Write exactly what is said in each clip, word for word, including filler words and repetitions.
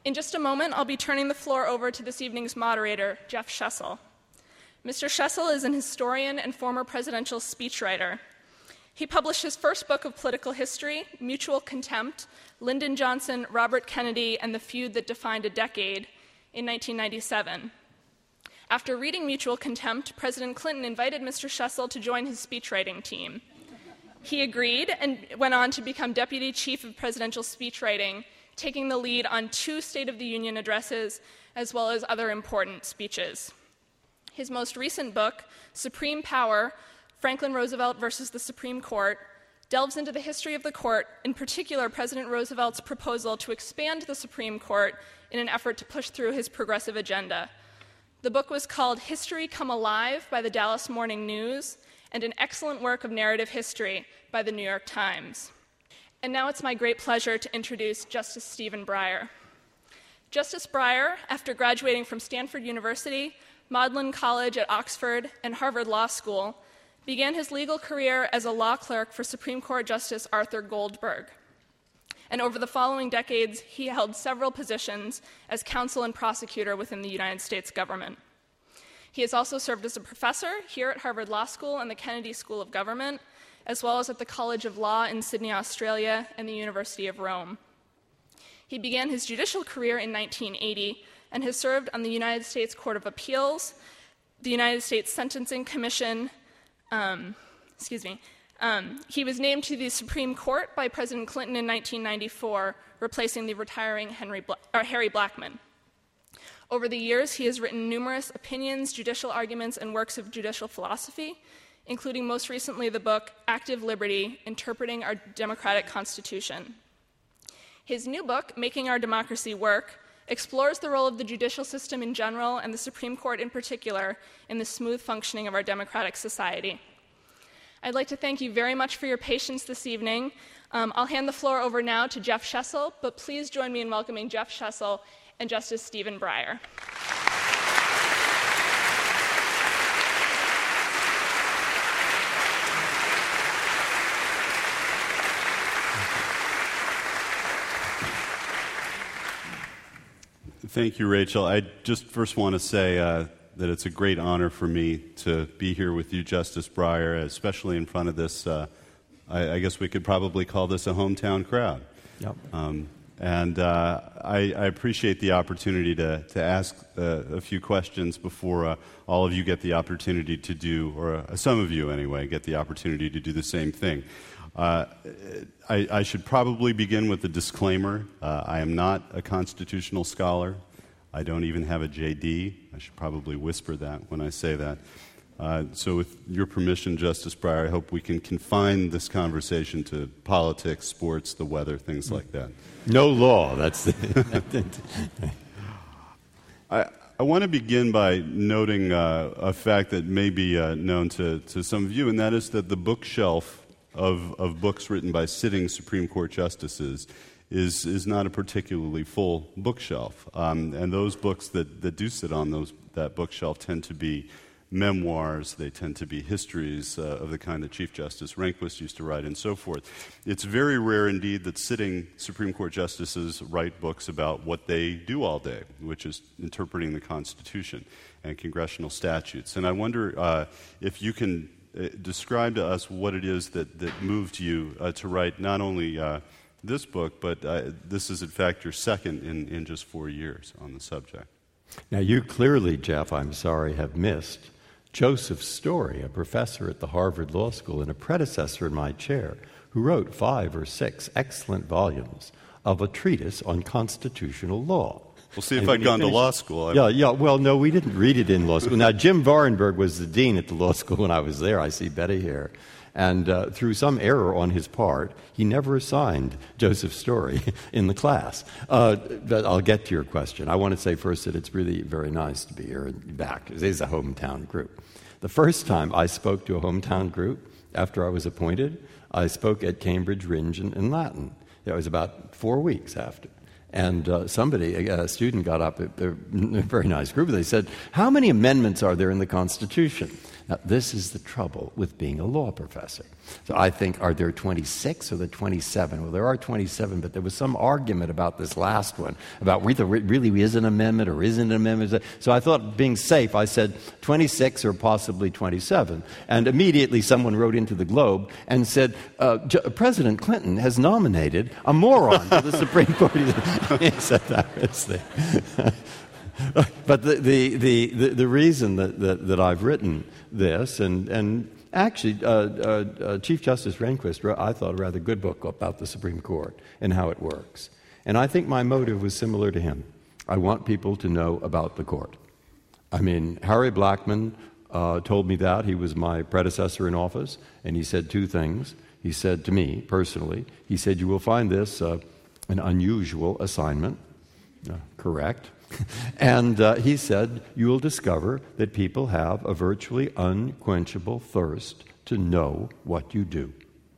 In just a moment, I'll be turning the floor over to this evening's moderator, Jeff Schessel. Mister Schessel is an historian and former presidential speechwriter. He published his first book of political history, Mutual Contempt, Lyndon Johnson, Robert Kennedy, and the Feud That Defined a Decade, in nineteen ninety-seven. After reading Mutual Contempt, President Clinton invited Mister Schessel to join his speechwriting team. He agreed and went on to become Deputy Chief of Presidential Speechwriting, taking the lead on two State of the Union addresses as well as other important speeches. His most recent book, Supreme Power, Franklin Roosevelt versus the Supreme Court, delves into the history of the court, in particular President Roosevelt's proposal to expand the Supreme Court in an effort to push through his progressive agenda. The book was called History Come Alive by the Dallas Morning News, and an excellent work of narrative history by the New York Times. And now it's my great pleasure to introduce Justice Stephen Breyer. Justice Breyer, after graduating from Stanford University, Magdalen College at Oxford, and Harvard Law School, began his legal career as a law clerk for Supreme Court Justice Arthur Goldberg. And over the following decades, he held several positions as counsel and prosecutor within the United States government. He has also served as a professor here at Harvard Law School and the Kennedy School of Government, as well as at the College of Law in Sydney, Australia, and the University of Rome. He began his judicial career in nineteen eighty and has served on the United States Court of Appeals, the United States Sentencing Commission. Um, excuse me. Um, he was named to the Supreme Court by President Clinton in nineteen ninety-four, replacing the retiring Henry Bla- or Harry Blackmun. Over the years, he has written numerous opinions, judicial arguments, and works of judicial philosophy, including most recently the book Active Liberty, Interpreting Our Democratic Constitution. His new book, Making Our Democracy Work, explores the role of the judicial system in general and the Supreme Court in particular in the smooth functioning of our democratic society. I'd like to thank you very much for your patience this evening. Um, I'll hand the floor over now to Jeff Schessel, but please join me in welcoming Jeff Schessel and Justice Stephen Breyer. Thank you, Rachel. I just first want to say uh, that it's a great honor for me to be here with you, Justice Breyer, especially in front of this, uh, I, I guess we could probably call this a hometown crowd. Yep. Um, And uh, I, I appreciate the opportunity to, to ask uh, a few questions before uh, all of you get the opportunity to do, or uh, some of you anyway, get the opportunity to do the same thing. Uh, I, I should probably begin with a disclaimer. Uh, I am not a constitutional scholar. I don't even have a J D. I should probably whisper that when I say that. Uh, so with your permission, Justice Breyer, I hope we can confine this conversation to politics, sports, the weather, things like that. No law, that's the... I, I want to begin by noting uh, a fact that may be uh, known to, to some of you, and that is that the bookshelf of, of books written by sitting Supreme Court justices is, is not a particularly full bookshelf. Um, and those books that, that do sit on those, that bookshelf tend to be memoirs, they tend to be histories uh, of the kind that Chief Justice Rehnquist used to write, and so forth. It's very rare indeed that sitting Supreme Court justices write books about what they do all day, which is interpreting the Constitution and congressional statutes. And I wonder uh, if you can uh, describe to us what it is that, that moved you uh, to write not only uh, this book, but uh, this is in fact your second in, in just four years on the subject. Now you clearly, Jeff, I'm sorry, have missed Joseph Story, a professor at the Harvard Law School and a predecessor in my chair, who wrote five or six excellent volumes of a treatise on constitutional law. We'll see if I'd gone finished, to law school. Yeah, yeah. Well, no, we didn't read it in law school. Now, Jim Varenberg was the dean at the law school when I was there. I see Betty here. And uh, through some error on his part, he never assigned Joseph Story in the class. Uh, but I'll get to your question. I want to say first that it's really very nice to be here and back. It is a hometown group. The first time I spoke to a hometown group after I was appointed, I spoke at Cambridge, Rindge, and Latin. That was about four weeks after. And uh, somebody, a, a student got up, a, a very nice group, they said, how many amendments are there in the Constitution? Now, this is the trouble with being a law professor. So I think, are there twenty-six or the twenty-seven? Well, there are twenty-seven, but there was some argument about this last one, about whether it really is an amendment or isn't an amendment. So I thought, being safe, I said twenty-six or possibly twenty-seven. And immediately someone wrote into the Globe and said, uh, J- President Clinton has nominated a moron to the Supreme Court. He said that. The but the, the, the, the, the reason that, that, that I've written this, and, and actually uh, uh, uh, Chief Justice Rehnquist wrote, I thought, a rather good book about the Supreme Court and how it works. And I think my motive was similar to him. I want people to know about the court. I mean, Harry Blackmun uh, told me that. He was my predecessor in office, and he said two things. He said to me, personally, he said, you will find this uh, an unusual assignment. Uh, correct. And uh, he said, you will discover that people have a virtually unquenchable thirst to know what you do.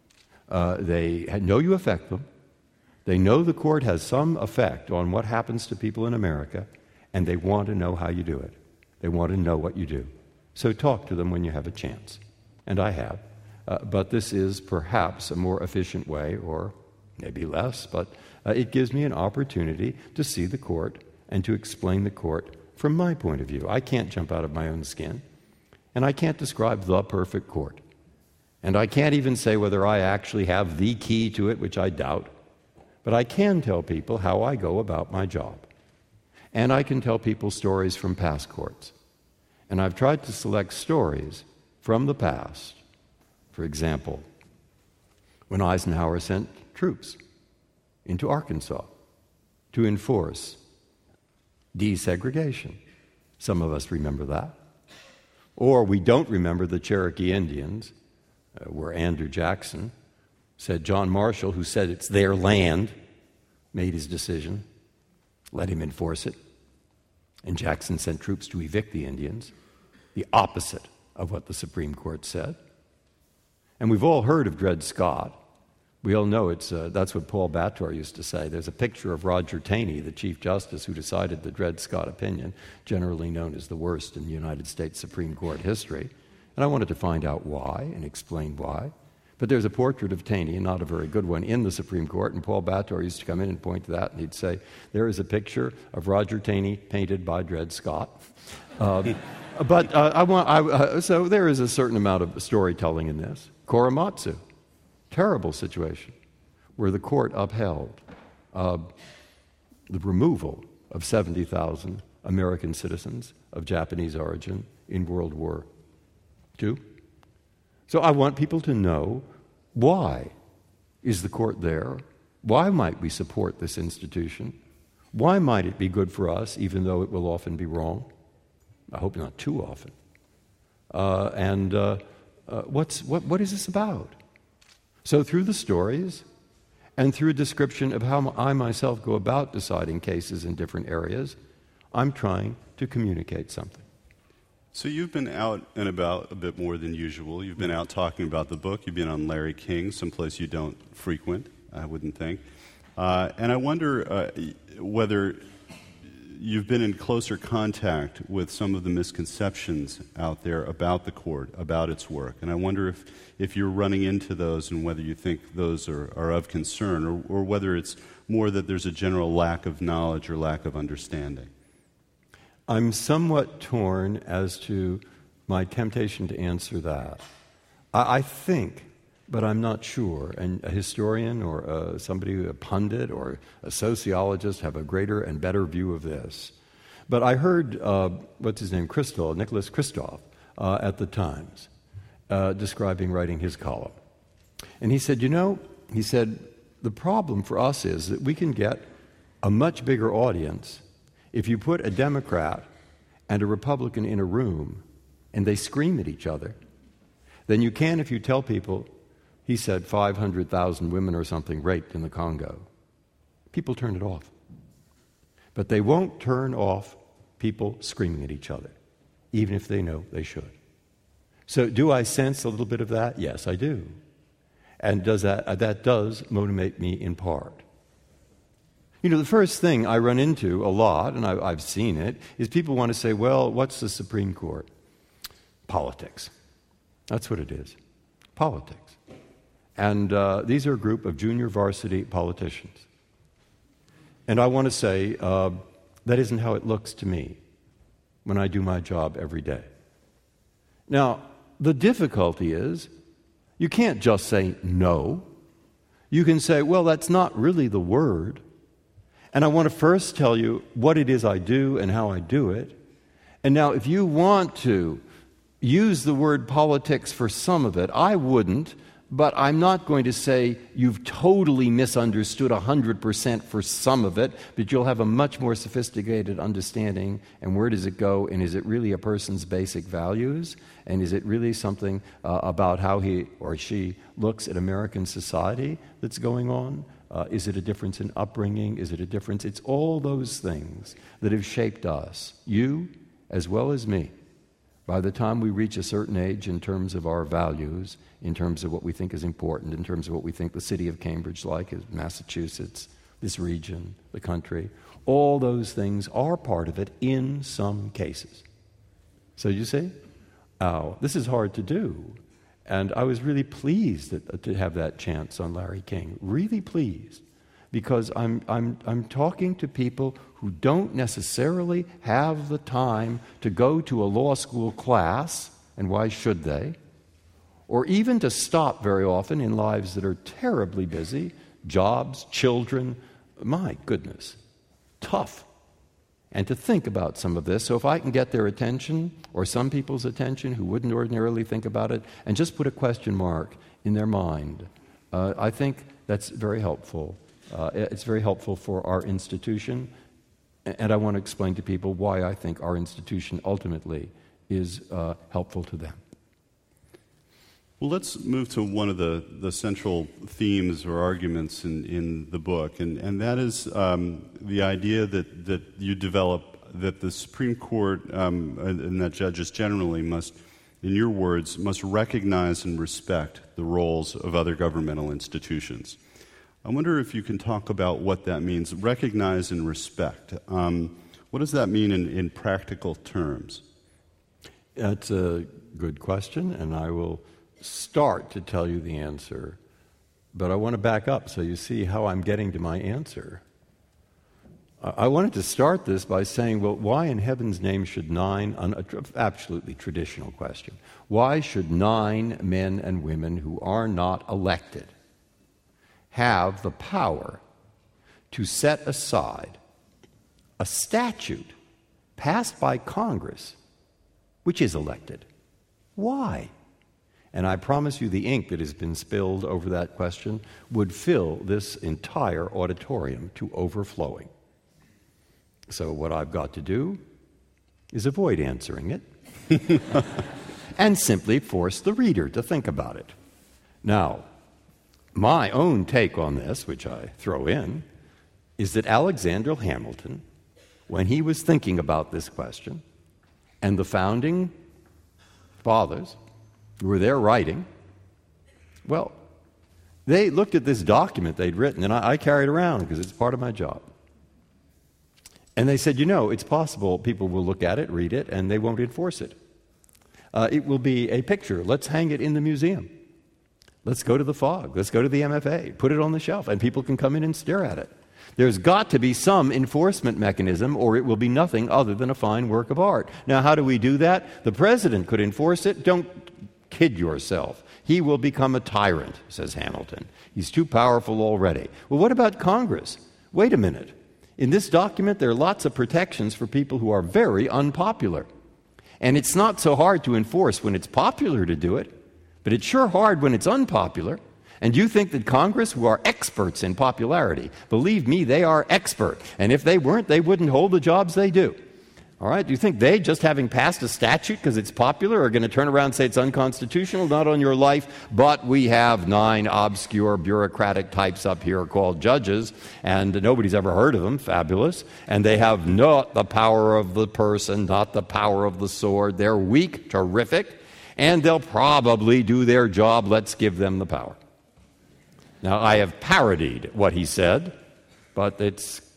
Uh, they know you affect them. They know the court has some effect on what happens to people in America, and they want to know how you do it. They want to know what you do. So talk to them when you have a chance. And I have. Uh, but this is perhaps a more efficient way, or maybe less, but uh, it gives me an opportunity to see the court and to explain the court from my point of view. I can't jump out of my own skin, and I can't describe the perfect court. And I can't even say whether I actually have the key to it, which I doubt, but I can tell people how I go about my job. And I can tell people stories from past courts. And I've tried to select stories from the past. For example, when Eisenhower sent troops into Arkansas to enforce desegregation. Some of us remember that. Or we don't remember the Cherokee Indians, uh, where Andrew Jackson said John Marshall, who said it's their land, made his decision, let him enforce it. And Jackson sent troops to evict the Indians, the opposite of what the Supreme Court said. And we've all heard of Dred Scott. We all know it's uh, that's what Paul Bator used to say. There's a picture of Roger Taney, the Chief Justice who decided the Dred Scott opinion, generally known as the worst in United States Supreme Court history. And I wanted to find out why and explain why. But there's a portrait of Taney, and not a very good one, in the Supreme Court, and Paul Bator used to come in and point to that, and he'd say, there is a picture of Roger Taney painted by Dred Scott. Um, but uh, I want, I, uh, so there is a certain amount of storytelling in this. Korematsu. Terrible situation where the court upheld uh, the removal of seventy thousand American citizens of Japanese origin in World War Two. So I want people to know, why is the court there? Why might we support this institution? Why might it be good for us, even though it will often be wrong? I hope not too often. Uh, and uh, uh, what's, what, what is this about? So through the stories and through a description of how I myself go about deciding cases in different areas, I'm trying to communicate something. So you've been out and about a bit more than usual. You've been out talking about the book. You've been on Larry King, someplace you don't frequent, I wouldn't think. Uh, and I wonder uh, whether you've been in closer contact with some of the misconceptions out there about the court, about its work. And I wonder if, if you're running into those and whether you think those are, are of concern, or, or whether it's more that there's a general lack of knowledge or lack of understanding. I'm somewhat torn as to my temptation to answer that. I, I think, but I'm not sure, and a historian or a, somebody, a pundit or a sociologist have a greater and better view of this. But I heard, uh, what's his name, Christoph, Nicholas Kristof, uh, at the Times, uh, describing writing his column. And he said, you know, he said, the problem for us is that we can get a much bigger audience if you put a Democrat and a Republican in a room and they scream at each other than you can if you tell people, he said, five hundred thousand women or something raped in the Congo. People turn it off. But they won't turn off people screaming at each other, even if they know they should. So do I sense a little bit of that? Yes, I do. And does that, uh, that does motivate me in part. You know, the first thing I run into a lot, and I, I've seen it, is people want to say, well, what's the Supreme Court? Politics. That's what it is. Politics. And uh, these are a group of junior varsity politicians. And I want to say, uh, that isn't how it looks to me when I do my job every day. Now, the difficulty is, you can't just say no. You can say, well, that's not really the word. And I want to first tell you what it is I do and how I do it. And now, if you want to use the word politics for some of it, I wouldn't, but I'm not going to say you've totally misunderstood one hundred percent for some of it, but you'll have a much more sophisticated understanding. And where does it go? And is it really a person's basic values? And is it really something uh, about how he or she looks at American society that's going on? Uh, is it a difference in upbringing? Is it a difference? It's all those things that have shaped us, you as well as me. By the time we reach a certain age in terms of our values, in terms of what we think is important, in terms of what we think the city of Cambridge like, is Massachusetts, this region, the country, all those things are part of it in some cases. So you see, oh, this is hard to do. And I was really pleased that, to have that chance on Larry King. Really pleased. Because I'm, I'm, I'm talking to people who don't necessarily have the time to go to a law school class, and why should they? Or even to stop very often in lives that are terribly busy, jobs, children. My goodness, tough. And to think about some of this. So if I can get their attention, or some people's attention who wouldn't ordinarily think about it, and just put a question mark in their mind, uh, I think that's very helpful. Uh, it's very helpful for our institution, and I want to explain to people why I think our institution ultimately is uh, helpful to them. Well, let's move to one of the, the central themes or arguments in, in the book, and, and that is um, the idea that, that you develop that the Supreme Court um, and, and that judges generally must, in your words, must recognize and respect the roles of other governmental institutions. I wonder if you can talk about what that means, recognize and respect. Um, what does that mean in, in practical terms? That's a good question, and I will start to tell you the answer, but I want to back up so you see how I'm getting to my answer. I wanted to start this by saying, well, why in heaven's name should nine, an absolutely traditional question, why should nine men and women who are not elected have the power to set aside a statute passed by Congress which is elected? Why? And I promise you the ink that has been spilled over that question would fill this entire auditorium to overflowing. So what I've got to do is avoid answering it and simply force the reader to think about it. Now, my own take on this, which I throw in, is that Alexander Hamilton, when he was thinking about this question, and the founding fathers who were there writing, well, they looked at this document they'd written, and I, I carry it around because it's part of my job. And they said, you know, it's possible people will look at it, read it, and they won't enforce it. Uh, it will be a picture. Let's hang it in the museum. Let's go to the F O G. Let's go to the M F A. Put it on the shelf, and people can come in and stare at it. There's got to be some enforcement mechanism, or it will be nothing other than a fine work of art. Now, how do we do that? The president could enforce it. Don't kid yourself. He will become a tyrant, says Hamilton. He's too powerful already. Well, what about Congress? Wait a minute. In this document, there are lots of protections for people who are very unpopular. And it's not so hard to enforce when it's popular to do it, but it's sure hard when it's unpopular. And you think that Congress, who are experts in popularity, believe me, they are expert. And if they weren't, they wouldn't hold the jobs they do. All right? Do you think they, just having passed a statute because it's popular, are going to turn around and say it's unconstitutional? Not on your life. But we have nine obscure bureaucratic types up here called judges, and nobody's ever heard of them. Fabulous. And they have not the power of the person, not the power of the sword. They're weak, terrific, and they'll probably do their job. Let's give them the power. Now, I have parodied what he said, but it's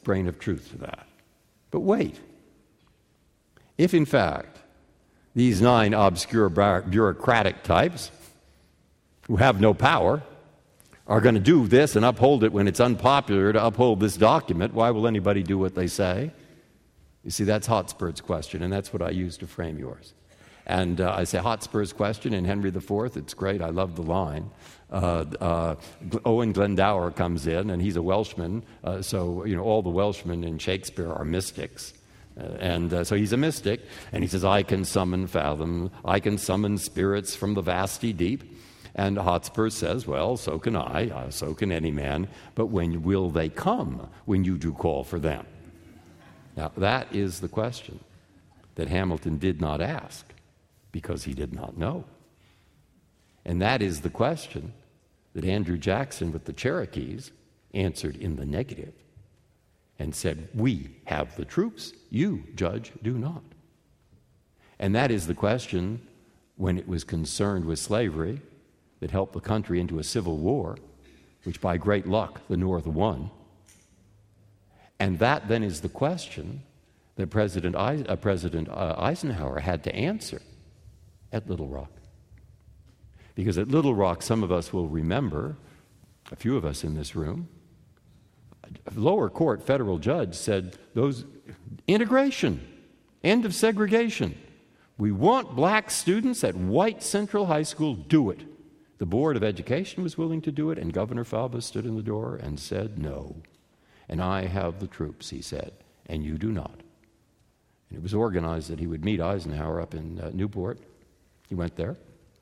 grain of truth to that. But wait. If, in fact, these nine obscure bureaucratic types who have no power are going to do this and uphold it when it's unpopular to uphold this document, why will anybody do what they say? You see, that's Hotspur's question, and that's what I use to frame yours. And uh, I say Hotspur's question in Henry the Fourth. It's great. I love the line. Uh, uh, Owen Glendower comes in, and he's a Welshman. Uh, so, you know, all the Welshmen in Shakespeare are mystics. Uh, and uh, so he's a mystic. And he says, I can summon fathom. I can summon spirits from the vasty deep. And Hotspur says, well, so can I. Uh, so can any man. But when will they come when you do call for them? Now, that is the question that Hamilton did not ask, because he did not know. And that is the question that Andrew Jackson with the Cherokees answered in the negative and said, we have the troops, you, Judge, do not. And that is the question when it was concerned with slavery that helped the country into a civil war, which by great luck the North won. And that then is the question that President, I, uh, President uh, Eisenhower had to answer at Little Rock. Because at Little Rock, some of us will remember, a few of us in this room, a lower court federal judge said, those integration, end of segregation. We want black students at white Central High School, do it. The Board of Education was willing to do it, and Governor Falba stood in the door and said no. And I have the troops, he said, and you do not. And it was organized that he would meet Eisenhower up in uh, Newport. He went there.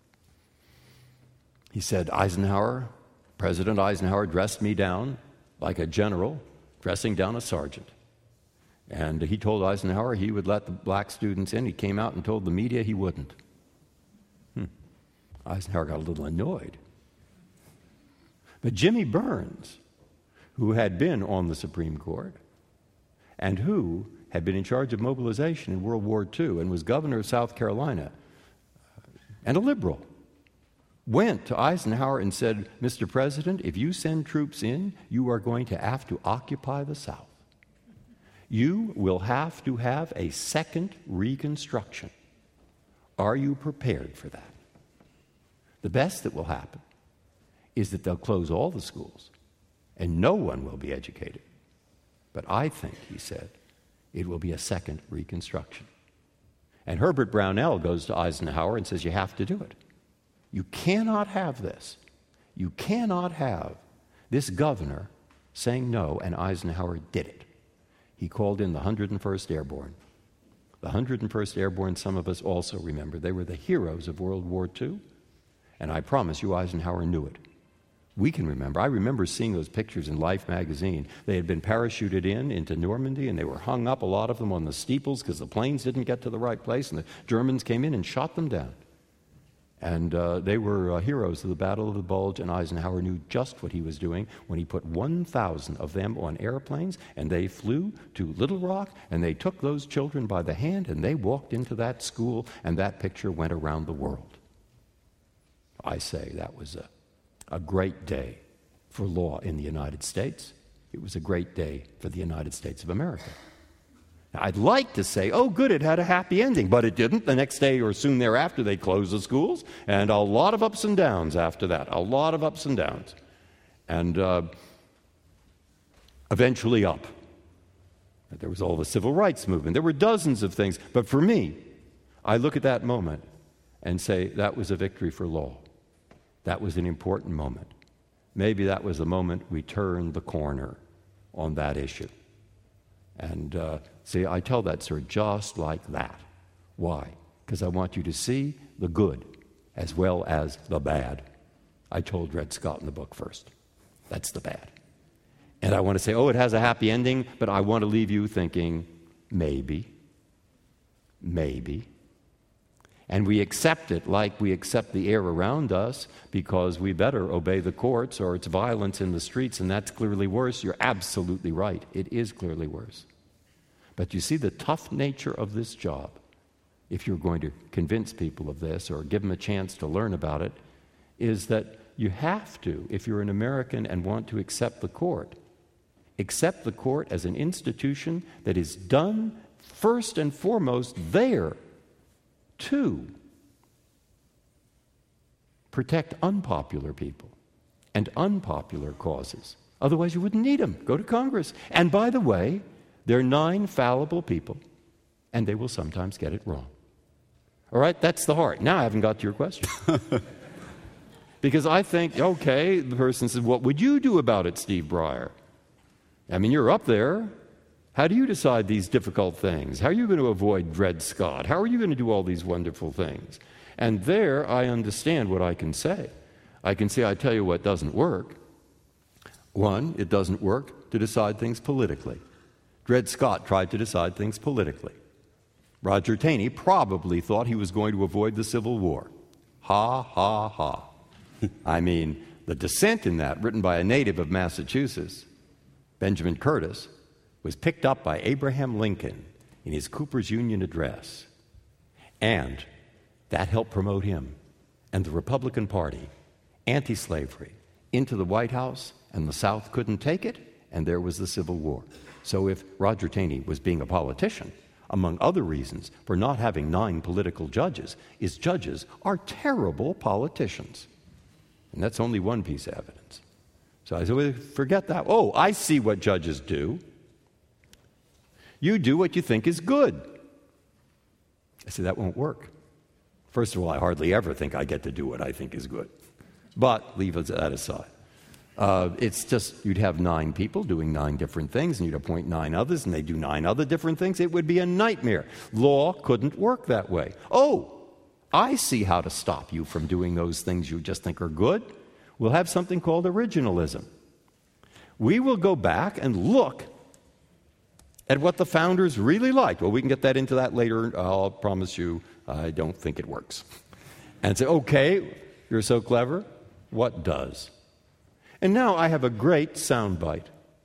He said, Eisenhower, President Eisenhower dressed me down like a general dressing down a sergeant. And he told Eisenhower he would let the black students in. He came out and told the media he wouldn't. Hmm. Eisenhower got a little annoyed. But Jimmy Burns, who had been on the Supreme Court and who had been in charge of mobilization in World War Two and was governor of South Carolina, and a liberal, went to Eisenhower and said, Mister President, if you send troops in, you are going to have to occupy the South. You will have to have a second Reconstruction. Are you prepared for that? The best that will happen is that they'll close all the schools and no one will be educated. But I think, he said, it will be a second Reconstruction. And Herbert Brownell goes to Eisenhower and says, you have to do it. You cannot have this. You cannot have this governor saying no, and Eisenhower did it. He called in the one hundred first Airborne. The one hundred first Airborne, some of us also remember. They were the heroes of World War Two, and I promise you Eisenhower knew it. We can remember. I remember seeing those pictures in Life magazine. They had been parachuted in into Normandy, and they were hung up, a lot of them, on the steeples because the planes didn't get to the right place, and the Germans came in and shot them down. And uh, they were uh, heroes of the Battle of the Bulge, and Eisenhower knew just what he was doing when he put one thousand of them on airplanes, and they flew to Little Rock, and they took those children by the hand, and they walked into that school, and that picture went around the world. I say that was a, a great day for law in the United States. It was a great day for the United States of America. Now, I'd like to say, oh, good, it had a happy ending, but it didn't. The next day or soon thereafter, they closed the schools, and a lot of ups and downs after that, a lot of ups and downs. And uh, eventually up. There was all the civil rights movement. There were dozens of things. But for me, I look at that moment and say, that was a victory for law. That was an important moment. Maybe that was the moment we turned the corner on that issue. And uh, see, I tell that story just like that. Why? Because I want you to see the good as well as the bad. I told Dred Scott in the book first. That's the bad. And I want to say, oh, it has a happy ending, but I want to leave you thinking, maybe, maybe. And we accept it like we accept the air around us because we better obey the courts or it's violence in the streets, and that's clearly worse. You're absolutely right. It is clearly worse. But you see the tough nature of this job, if you're going to convince people of this or give them a chance to learn about it, is that you have to, if you're an American and want to accept the court, accept the court as an institution that is done first and foremost there to protect unpopular people and unpopular causes. Otherwise, you wouldn't need them. Go to Congress. And by the way, they're nine fallible people, and they will sometimes get it wrong. All right, that's the heart. Now I haven't got to your question. Because I think, okay, the person says, what would you do about it, Steve Breyer? I mean, you're up there. How do you decide these difficult things? How are you going to avoid Dred Scott? How are you going to do all these wonderful things? And there I understand what I can say. I can say, I tell you what doesn't work. One, it doesn't work to decide things politically. Dred Scott tried to decide things politically. Roger Taney probably thought he was going to avoid the Civil War. Ha, ha, ha. I mean, the dissent in that, written by a native of Massachusetts, Benjamin Curtis, was picked up by Abraham Lincoln in his Cooper's Union address. And that helped promote him and the Republican Party, anti-slavery, into the White House, and the South couldn't take it, and there was the Civil War. So if Roger Taney was being a politician, among other reasons for not having nine political judges, is judges are terrible politicians. And that's only one piece of evidence. So I said, well, forget that. Oh, I see what judges do. You do what you think is good. I said, that won't work. First of all, I hardly ever think I get to do what I think is good. But leave that aside. Uh, it's just you'd have nine people doing nine different things, and you'd appoint nine others, and they do nine other different things. It would be a nightmare. Law couldn't work that way. Oh, I see how to stop you from doing those things you just think are good. We'll have something called originalism. We will go back and look at what the founders really liked. Well, we can get that into that later. I'll promise you I don't think it works. And say, okay, you're so clever. What does? And now I have a great soundbite.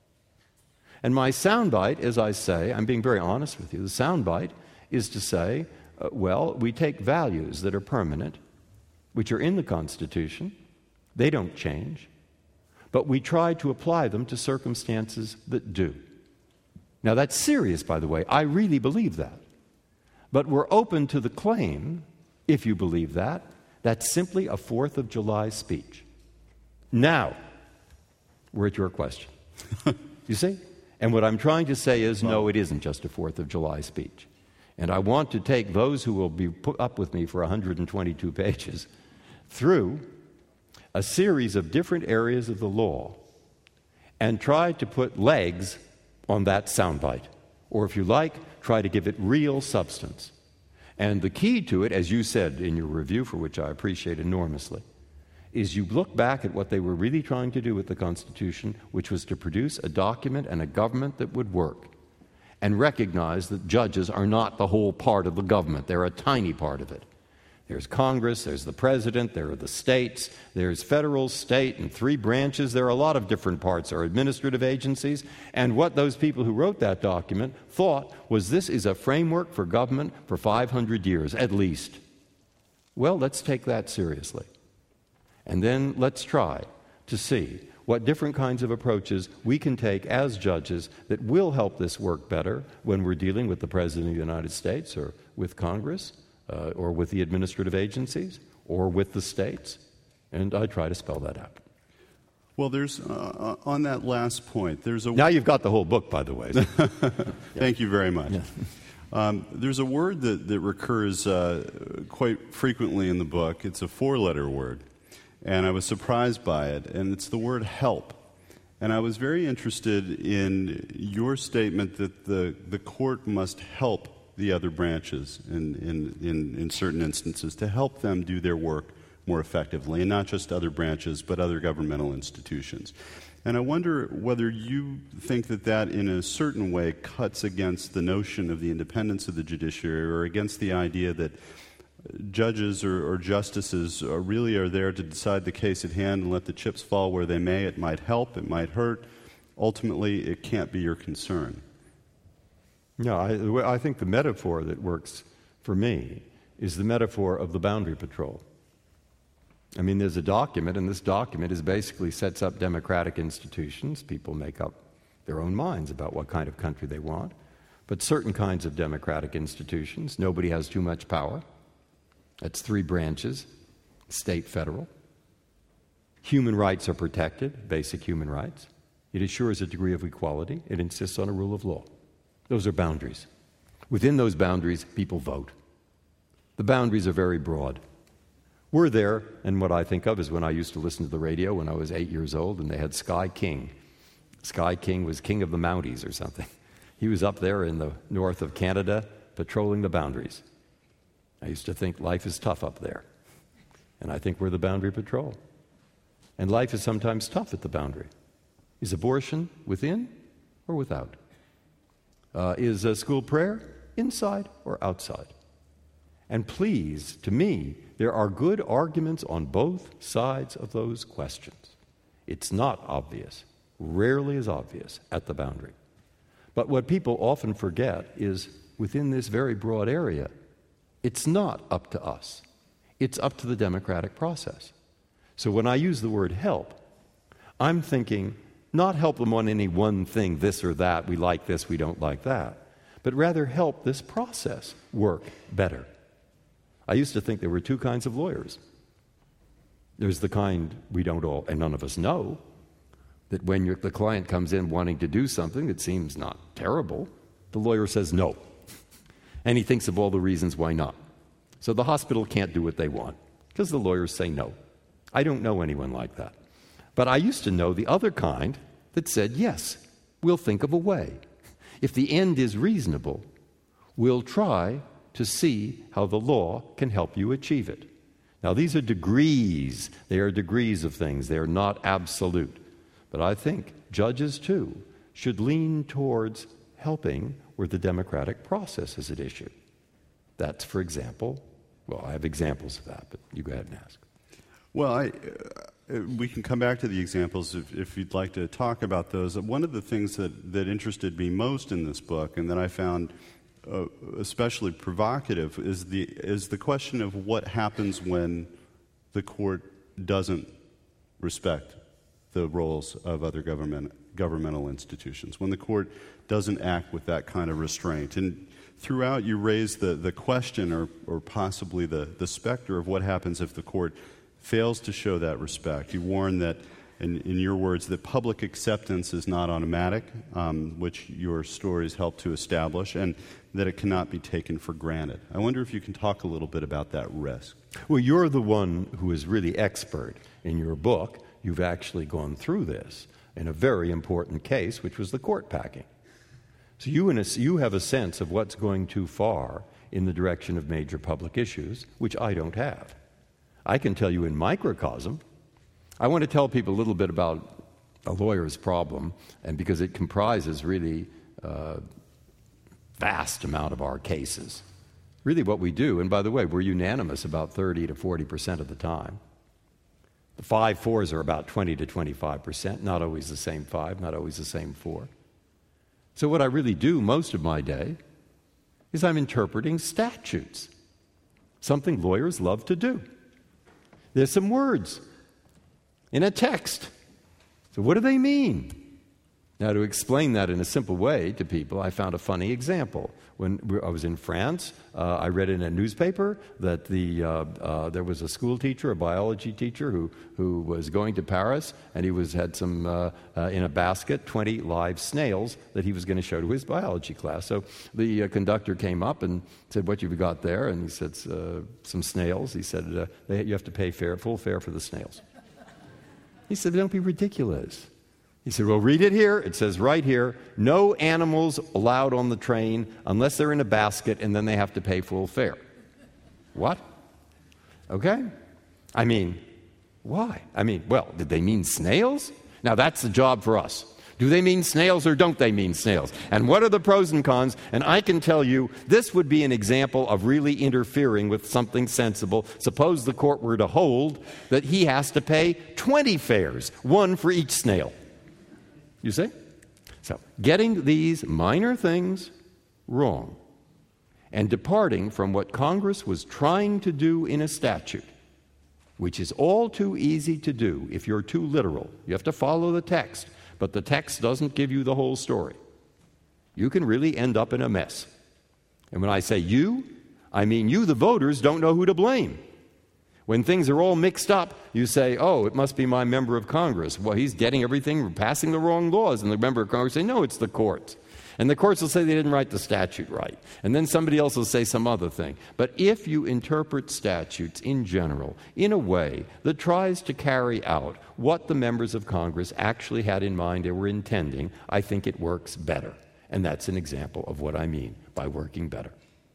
And my soundbite, as I say, I'm being very honest with you, the soundbite is to say, uh, well, we take values that are permanent, which are in the Constitution. They don't change. But we try to apply them to circumstances that do. Now, that's serious, by the way. I really believe that. But we're open to the claim, if you believe that, that's simply a Fourth of July speech. Now, we're at your question. You see? And what I'm trying to say is, no, it isn't just a Fourth of July speech. And I want to take those who will be put up with me for one hundred twenty-two pages through a series of different areas of the law and try to put legs on that soundbite. Or if you like, try to give it real substance. And the key to it, as you said in your review, for which I appreciate enormously, is you look back at what they were really trying to do with the Constitution, which was to produce a document and a government that would work, and recognize that judges are not the whole part of the government. They're a tiny part of it. There's Congress, there's the President, there are the states, there's federal, state, and three branches. There are a lot of different parts, or administrative agencies. And what those people who wrote that document thought was this is a framework for government for five hundred years, at least. Well, let's take that seriously. And then let's try to see what different kinds of approaches we can take as judges that will help this work better when we're dealing with the President of the United States or with Congress uh, or with the administrative agencies or with the states. And I try to spell that out. Well, there's, uh, on that last point, there's a... Now you've got the whole book, by the way. Thank you very much. Yeah. Um, there's a word that, that recurs uh, quite frequently in the book. It's a four-letter word. And I was surprised by it, and it's the word help. And I was very interested in your statement that the, the court must help the other branches in, in, in, in certain instances to help them do their work more effectively, and not just other branches, but other governmental institutions. And I wonder whether you think that that in a certain way cuts against the notion of the independence of the judiciary, or against the idea that judges or, or justices are really are there to decide the case at hand and let the chips fall where they may. It might help, it might hurt. Ultimately, it can't be your concern. No, I, I think the metaphor that works for me is the metaphor of the Boundary Patrol. I mean, there's a document, and this document is basically sets up democratic institutions. People make up their own minds about what kind of country they want. But certain kinds of democratic institutions, nobody has too much power. That's three branches, state, federal. Human rights are protected, basic human rights. It assures a degree of equality. It insists on a rule of law. Those are boundaries. Within those boundaries, people vote. The boundaries are very broad. We're there, and what I think of is when I used to listen to the radio when I was eight years old, and they had Sky King. Sky King was king of the Mounties or something. He was up there in the north of Canada patrolling the boundaries. I used to think life is tough up there, and I think we're the boundary patrol. And life is sometimes tough at the boundary. Is abortion within or without? Uh, is uh, school prayer inside or outside? And please, to me, there are good arguments on both sides of those questions. It's not obvious, rarely is obvious at the boundary. But what people often forget is within this very broad area, it's not up to us. It's up to the democratic process. So when I use the word help, I'm thinking not help them on any one thing, this or that, we like this, we don't like that, but rather help this process work better. I used to think there were two kinds of lawyers. There's the kind we don't all, and none of us know, that when your, the client comes in wanting to do something that seems not terrible, the lawyer says no. And he thinks of all the reasons why not. So the hospital can't do what they want because the lawyers say no. I don't know anyone like that. But I used to know the other kind that said, yes, we'll think of a way. If the end is reasonable, we'll try to see how the law can help you achieve it. Now, these are degrees. They are degrees of things. They are not absolute. But I think judges, too, should lean towards helping where the democratic process is at issue. That's, for example, well, I have examples of that, but you go ahead and ask. Well, I, uh, we can come back to the examples if, if you'd like to talk about those. One of the things that, that interested me most in this book and that I found uh, especially provocative is the, is the question of what happens when the court doesn't respect the roles of other government, governmental institutions, when the court doesn't act with that kind of restraint. And throughout you raise the, the question or, or possibly the, the specter of what happens if the court fails to show that respect. You warn that, in, in your words, that public acceptance is not automatic, um, which your stories help to establish, and that it cannot be taken for granted. I wonder if you can talk a little bit about that risk. Well, you're the one who is really expert in your book. You've actually gone through this in a very important case, which was the court packing. So you, in a, you have a sense of what's going too far in the direction of major public issues, which I don't have. I can tell you in microcosm. I want to tell people a little bit about a lawyer's problem, and because it comprises really a vast amount of our cases. Really what we do, and by the way, we're unanimous about thirty to forty percent of the time. The five fours are about twenty to twenty-five percent, not always the same five, not always the same four. So what I really do most of my day is I'm interpreting statutes, something lawyers love to do. There's some words in a text. So what do they mean? Now, to explain that in a simple way to people, I found a funny example. When I was in France, uh, I read in a newspaper that the, uh, uh, there was a school teacher, a biology teacher, who, who was going to Paris, and he was had some, uh, uh, in a basket, twenty live snails that he was going to show to his biology class. So the uh, conductor came up and said, "What have you got there?" And he said, uh, "Some snails." He said, uh, they, "You have to pay fare, full fare for the snails." He said, "Don't be ridiculous." He said, "Well, read it here. It says right here, no animals allowed on the train unless they're in a basket, and then they have to pay full fare." What? Okay? I mean, why? I mean, well, did they mean snails? Now, that's the job for us. Do they mean snails or don't they mean snails? And what are the pros and cons? And I can tell you, this would be an example of really interfering with something sensible. Suppose the court were to hold that he has to pay twenty fares, one for each snail. You see? So, getting these minor things wrong and departing from what Congress was trying to do in a statute, which is all too easy to do if you're too literal. You have to follow the text. but the text doesn't give you the whole story, you can really end up in a mess. And when I say you, I mean you, the voters, don't know who to blame. When things are all mixed up, you say, oh, it must be my member of Congress. Well, he's getting everything, passing the wrong laws. And the member of Congress say, no, it's the courts. And the courts will say they didn't write the statute right. And then somebody else will say some other thing. But if you interpret statutes in general in a way that tries to carry out what the members of Congress actually had in mind or were intending, I think it works better. And that's an example of what I mean by working better.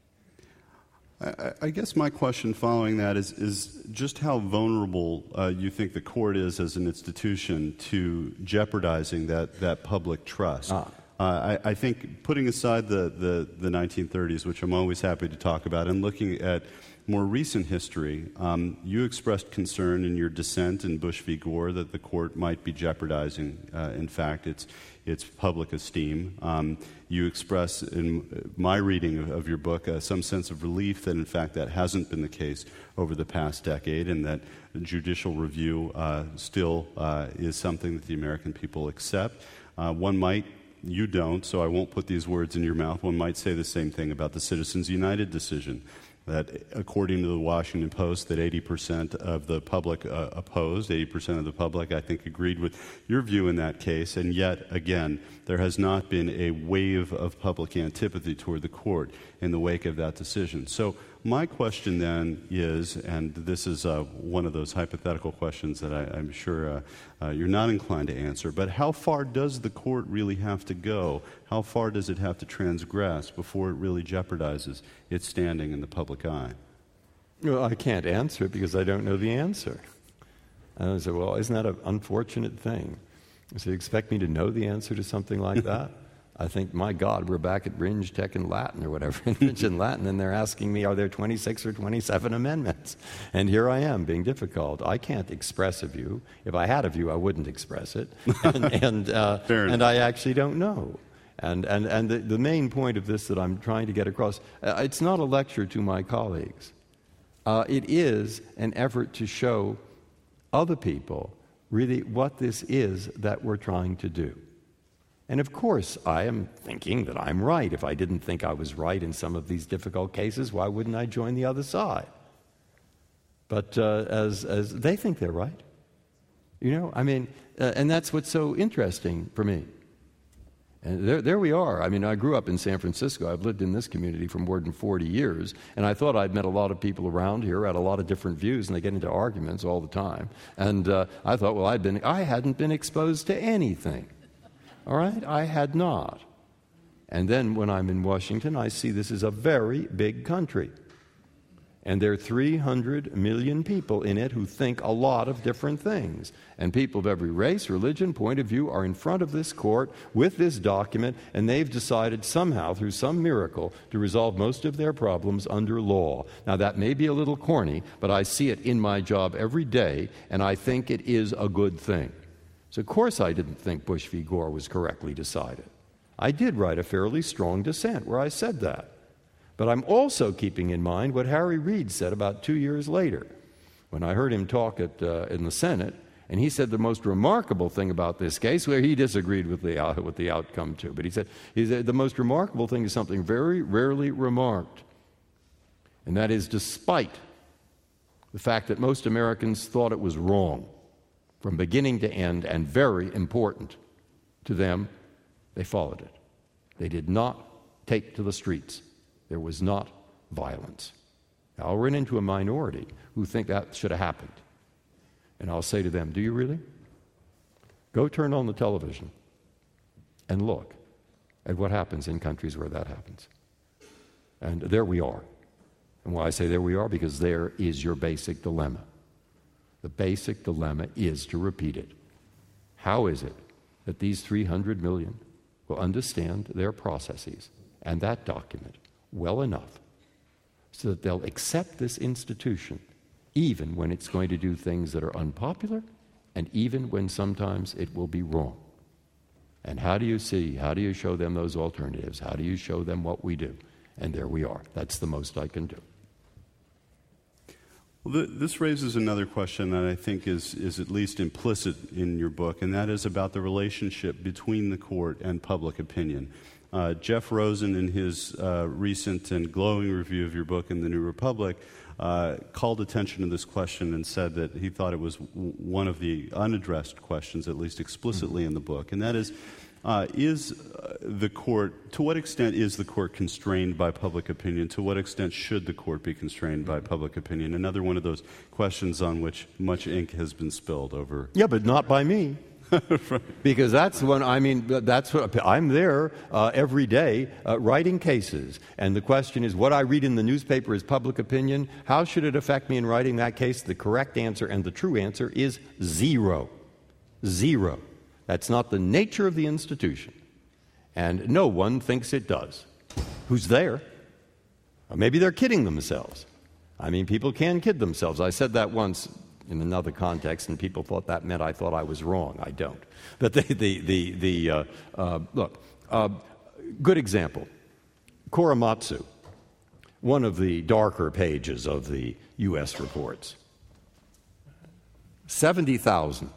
I, I guess my question following that is, is just how vulnerable uh, you think the court is as an institution to jeopardizing that, that public trust. Ah. Uh, I, I think putting aside the, the, the nineteen thirties, which I'm always happy to talk about, and looking at more recent history, um, you expressed concern in your dissent in Bush v. Gore that the court might be jeopardizing, uh, in fact, its, its public esteem. Um, you express in my reading of, of your book uh, some sense of relief that, in fact, that hasn't been the case over the past decade, and that judicial review uh, still uh, is something that the American people accept. Uh, one might You don't, so I won't put these words in your mouth. One might say the same thing about the Citizens United decision, that according to the Washington Post, that eighty percent of the public uh, opposed, eighty percent of the public, I think, agreed with your view in that case. And yet, again, there has not been a wave of public antipathy toward the court in the wake of that decision. So my question then is, and this is uh, one of those hypothetical questions that I, I'm sure uh, uh, you're not inclined to answer, but how far does the court really have to go? How far does it have to transgress before it really jeopardizes its standing in the public eye? Well, I can't answer it because I don't know the answer. And I say, well, isn't that an unfortunate thing? So you expect me to know the answer to something like that? I think, my God, we're back at Ringe Tech in Latin or whatever, Ringe in Latin, and they're asking me, are there twenty-six or twenty-seven amendments? And here I am being difficult. I can't express a view. If I had a view, I wouldn't express it. And, and, uh, and I actually don't know. And, and, and the, the main point of this that I'm trying to get across, uh, it's not a lecture to my colleagues. Uh, it is an effort to show other people really what this is that we're trying to do. And of course, I am thinking that I'm right. If I didn't think I was right in some of these difficult cases, why wouldn't I join the other side? But uh, as, as they think they're right. You know, I mean, uh, and that's what's so interesting for me. And there, there we are. I mean, I grew up in San Francisco. I've lived in this community for more than forty years, and I thought I'd met a lot of people around here who had a lot of different views, and they get into arguments all the time. And uh, I thought, well, I'd been, I hadn't been exposed to anything. All right? I had not. And then when I'm in Washington, I see this is a very big country. And there are three hundred million people in it who think a lot of different things. And people of every race, religion, point of view are in front of this court with this document, and they've decided somehow, through some miracle, to resolve most of their problems under law. Now, that may be a little corny, but I see it in my job every day, and I think it is a good thing. So, of course, I didn't think Bush v. Gore was correctly decided. I did write a fairly strong dissent where I said that. But I'm also keeping in mind what Harry Reid said about two years later when I heard him talk at, uh, in the Senate, and he said the most remarkable thing about this case, where he disagreed with the, uh, with the outcome too, but he said, he said the most remarkable thing is something very rarely remarked, and that is despite the fact that most Americans thought it was wrong from beginning to end and very important to them, they followed it. They did not take to the streets. There was not violence. Now, I'll run into a minority who think that should have happened. And I'll say to them, do you really? Go turn on the television and look at what happens in countries where that happens. And there we are. And why I say there we are, because there is your basic dilemma. The basic dilemma is to repeat it. How is it that these three hundred million will understand their processes and that document well enough so that they'll accept this institution even when it's going to do things that are unpopular and even when sometimes it will be wrong? And how do you see, how do you show them those alternatives? How do you show them what we do? And there we are. That's the most I can do. Well, th- this raises another question that I think is, is at least implicit in your book, and that is about the relationship between the court and public opinion. Uh, Jeff Rosen, in his uh, recent and glowing review of your book in The New Republic, uh, called attention to this question and said that he thought it was w- one of the unaddressed questions, at least explicitly in the book, and that is, Uh, is uh, the court, to what extent is the court constrained by public opinion? To what extent should the court be constrained by public opinion? Another one of those questions on which much ink has been spilled over. Yeah, but not by me. Right. Because that's when, I mean, that's what, I'm there uh, every day uh, writing cases. And the question is, what I read in the newspaper is public opinion. How should it affect me in writing that case? The correct answer and the true answer is zero. Zero. That's not the nature of the institution. And no one thinks it does. Who's there? Or maybe they're kidding themselves. I mean, people can kid themselves. I said that once in another context, and people thought that meant I thought I was wrong. I don't. But the, the, the, the uh, uh, look, uh, good example. Korematsu, one of the darker pages of the U S reports. seventy thousand.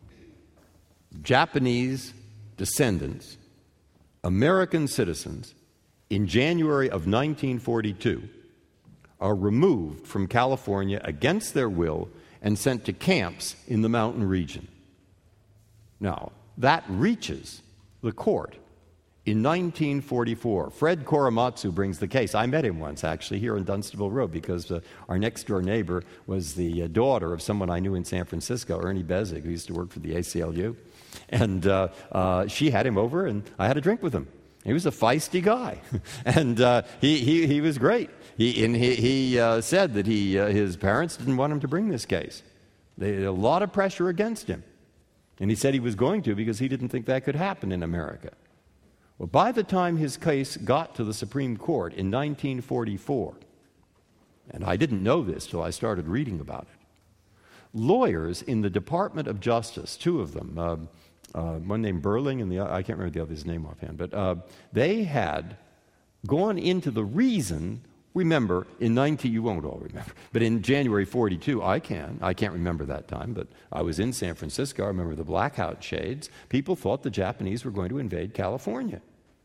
Japanese descendants, American citizens, in January of nineteen forty-two, are removed from California against their will and sent to camps in the mountain region. Now, that reaches the court in nineteen forty-four. Fred Korematsu brings the case. I met him once, actually, here on Dunstable Road, because uh, our next-door neighbor was the uh, daughter of someone I knew in San Francisco, Ernie Bezig, who used to work for the A C L U. And uh, uh, she had him over, and I had a drink with him. He was a feisty guy, and uh, he, he he was great. He and he, he uh, said that he uh, his parents didn't want him to bring this case. They had a lot of pressure against him, and he said he was going to because he didn't think that could happen in America. Well, by the time his case got to the Supreme Court in nineteen forty-four, and I didn't know this till I started reading about it, lawyers in the Department of Justice, two of them. Uh, Uh, one named Burling and the other, I can't remember the other's name offhand, but uh, they had gone into the reason, remember, in nineteen, you won't all remember, but in January forty-two, I can, I can't remember that time, but I was in San Francisco, I remember the blackout shades. People thought the Japanese were going to invade California.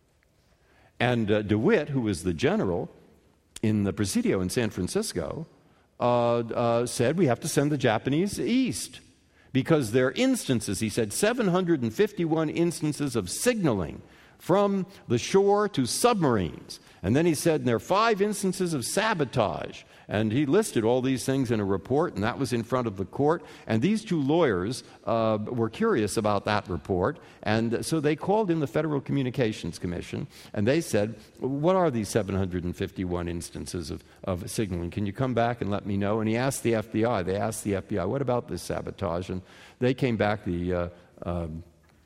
And uh, DeWitt, who was the general in the Presidio in San Francisco, uh, uh, said we have to send the Japanese east. Because there are instances, he said, seven hundred fifty-one instances of signaling from the shore to submarines. And then he said there are five instances of sabotage. And he listed all these things in a report, and that was in front of the court. And these two lawyers uh, were curious about that report. And so they called in the Federal Communications Commission, and they said, what are these seven hundred fifty-one instances of, of signaling? Can you come back and let me know? And he asked the F B I. They asked the F B I, what about this sabotage? And they came back, the uh, um,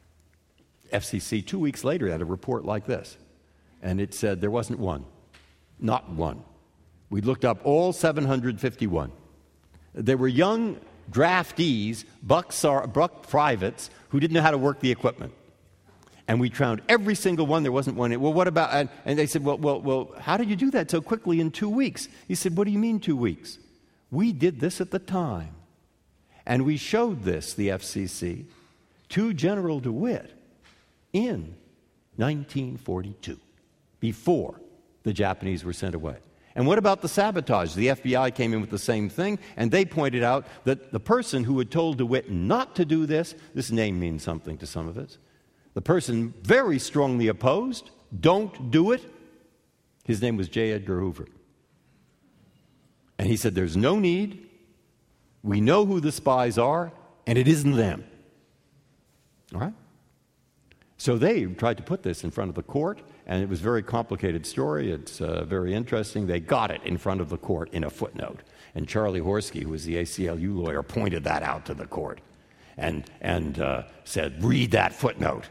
F C C, two weeks later had a report like this. And it said there wasn't one. Not one. We looked up all seven hundred fifty-one. There were young draftees, buck, buck privates, who didn't know how to work the equipment. And we found every single one. There wasn't one. Well, what about, and, and they said, well, well, well, how did you do that so quickly in two weeks? He said, what do you mean two weeks? We did this at the time. And we showed this, the F C C, to General DeWitt in nineteen forty-two, before the Japanese were sent away. And what about the sabotage? The F B I came in with the same thing, and they pointed out that the person who had told DeWitt not to do this, this name means something to some of us, the person very strongly opposed, don't do it, his name was J. Edgar Hoover. And he said, there's no need, we know who the spies are, and it isn't them. All right? So they tried to put this in front of the court, and it was a very complicated story. It's uh, very interesting. They got it in front of the court in a footnote. And Charlie Horsky, who was the A C L U lawyer, pointed that out to the court and, and uh, said, read that footnote.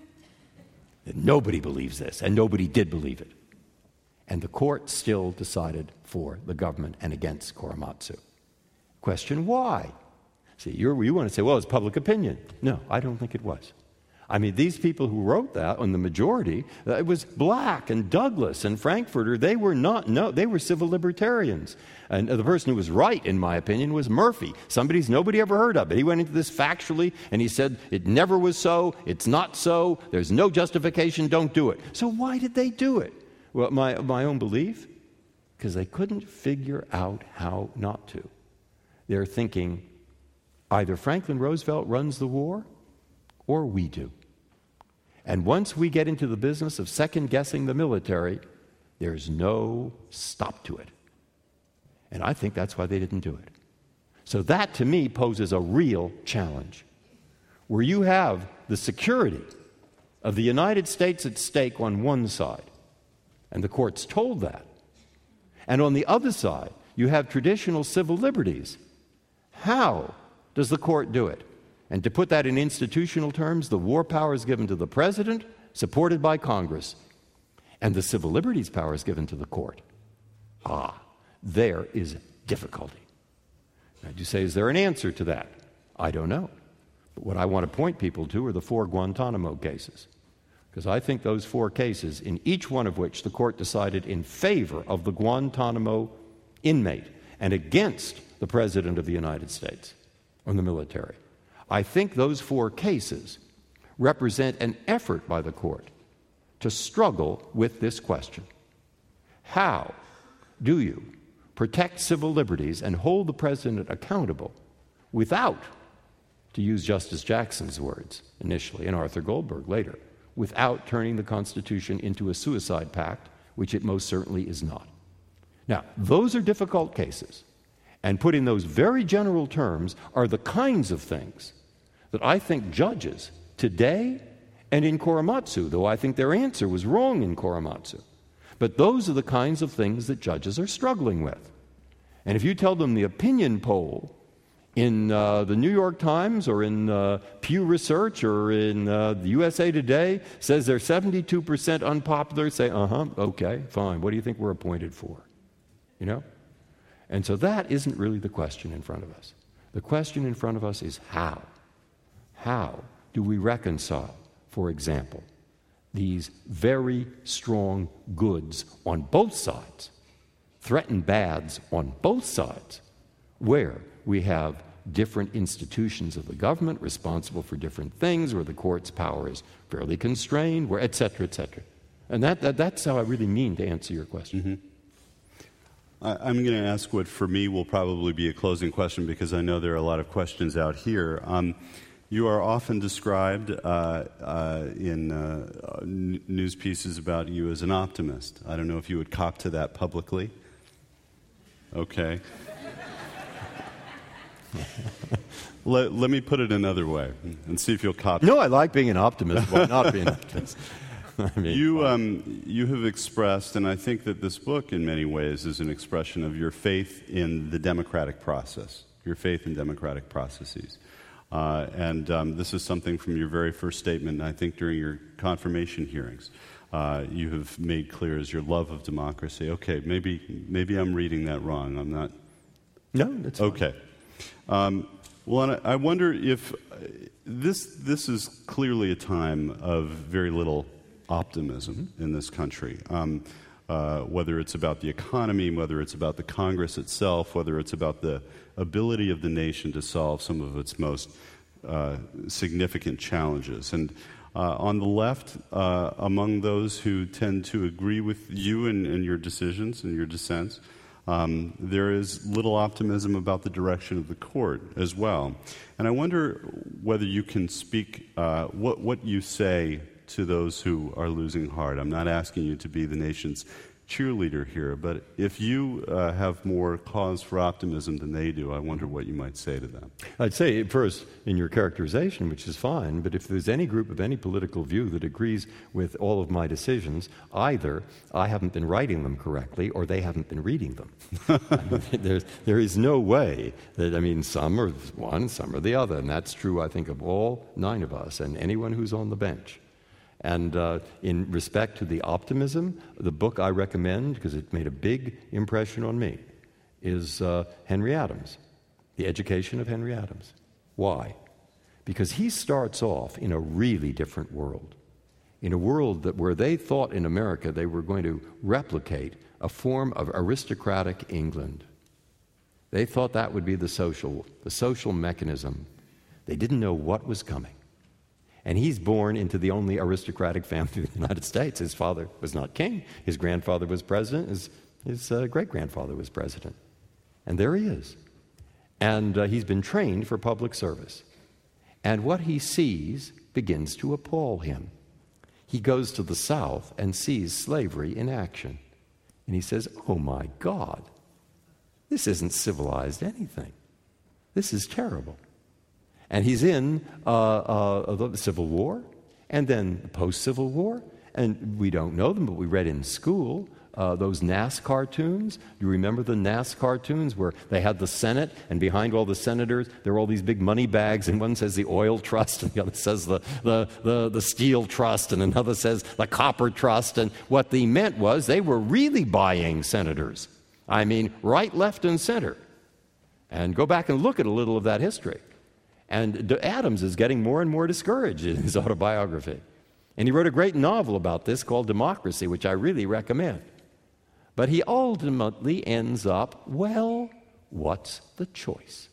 And nobody believes this, and nobody did believe it. And the court still decided for the government and against Korematsu. Question, why? See, you're, you want to say, well, it's public opinion. No, I don't think it was. I mean, these people who wrote that, on the majority, uh, it was Black and Douglas and Frankfurter. They were not, no, they were civil libertarians. And uh, the person who was right, in my opinion, was Murphy. Somebody's nobody ever heard of it. He went into this factually, and he said, it never was so, it's not so, there's no justification, don't do it. So why did they do it? Well, my, my own belief, because they couldn't figure out how not to. They're thinking, either Franklin Roosevelt runs the war, or we do. And once we get into the business of second-guessing the military, there's no stop to it. And I think that's why they didn't do it. So that, to me, poses a real challenge, where you have the security of the United States at stake on one side, and the court's told that. And on the other side, you have traditional civil liberties. How does the court do it? And to put that in institutional terms, the war power is given to the president, supported by Congress, and the civil liberties power is given to the court. Ah, there is difficulty. Now, you say, is there an answer to that? I don't know. But what I want to point people to are the four Guantanamo cases. Because I think those four cases, in each one of which the court decided in favor of the Guantanamo inmate and against the President of the United States or the military, I think those four cases represent an effort by the court to struggle with this question. How do you protect civil liberties and hold the president accountable without, to use Justice Jackson's words initially and Arthur Goldberg later, without turning the Constitution into a suicide pact, which it most certainly is not? Now, those are difficult cases, and put in those very general terms are the kinds of things that I think judges today and in Korematsu, though I think their answer was wrong in Korematsu, but those are the kinds of things that judges are struggling with. And if you tell them the opinion poll in uh, the New York Times or in uh, Pew Research or in uh, the U S A Today says they're seventy-two percent unpopular, say, uh-huh, okay, fine, what do you think we're appointed for? You know? And so that isn't really the question in front of us. The question in front of us is how. How do we reconcile, for example, these very strong goods on both sides, threatened bads on both sides, where we have different institutions of the government responsible for different things, where the court's power is fairly constrained, where et cetera, et cetera. And that, that, that's how I really mean to answer your question. Mm-hmm. I, I'm going to ask what for me will probably be a closing question, because I know there are a lot of questions out here. Um, You are often described uh, uh, in uh, n- news pieces about you as an optimist. I don't know if you would cop to that publicly. Okay. let, let me put it another way and see if you'll cop. No, I like being an optimist, but not being an optimist. I mean, you, um, you have expressed, and I think that this book in many ways is an expression of your faith in the democratic process, your faith in democratic processes. Uh, and um, this is something from your very first statement, I think, during your confirmation hearings. Uh, you have made clear as your love of democracy. Okay, maybe maybe I'm reading that wrong. I'm not. No, that's fine. Okay. Um, well, and I wonder if this this is clearly a time of very little optimism in this country. Um, uh, whether it's about the economy, whether it's about the Congress itself, whether it's about the ability of the nation to solve some of its most uh, significant challenges. And uh, on the left, uh, among those who tend to agree with you and, and your decisions and your dissents, um, there is little optimism about the direction of the court as well. And I wonder whether you can speak, uh, what, what you say to those who are losing heart. I'm not asking you to be the nation's cheerleader here, but if you uh, have more cause for optimism than they do, I wonder what you might say to them. I'd say, first, in your characterization, which is fine, but if there's any group of any political view that agrees with all of my decisions, either I haven't been writing them correctly or they haven't been reading them. I mean, there's, there is no way that, I mean, some are one, some are the other, and that's true, I think, of all nine of us and anyone who's on the bench. And uh, in respect to the optimism, the book I recommend, because it made a big impression on me, is uh, Henry Adams, The Education of Henry Adams. Why? because he starts off in a really different world, in a world that where they thought in America they were going to replicate a form of aristocratic England. They thought that would be the social, the social mechanism. They didn't know what was coming. And he's born into the only aristocratic family in the United States. His father was not king. His grandfather was president. His, his uh, great-grandfather was president. And there he is. And uh, he's been trained for public service. And what he sees begins to appall him. He goes to the South and sees slavery in action. And he says, oh my God, this isn't civilized anything. This is terrible. And he's in uh, uh, the Civil War, and then the post-Civil War, and we don't know them, but we read in school uh, those N A S cartoons. Do you remember the N A S cartoons where they had the Senate, and behind all the senators, there were all these big money bags, and one says the oil trust, and the other says the, the, the, the steel trust, and another says the copper trust, and what they meant was they were really buying senators. I mean, right, left, and center. And go back and look at a little of that history. And Adams is getting more and more discouraged in his autobiography. And he wrote a great novel about this called Democracy, which I really recommend. But he ultimately ends up, well, what's the choice?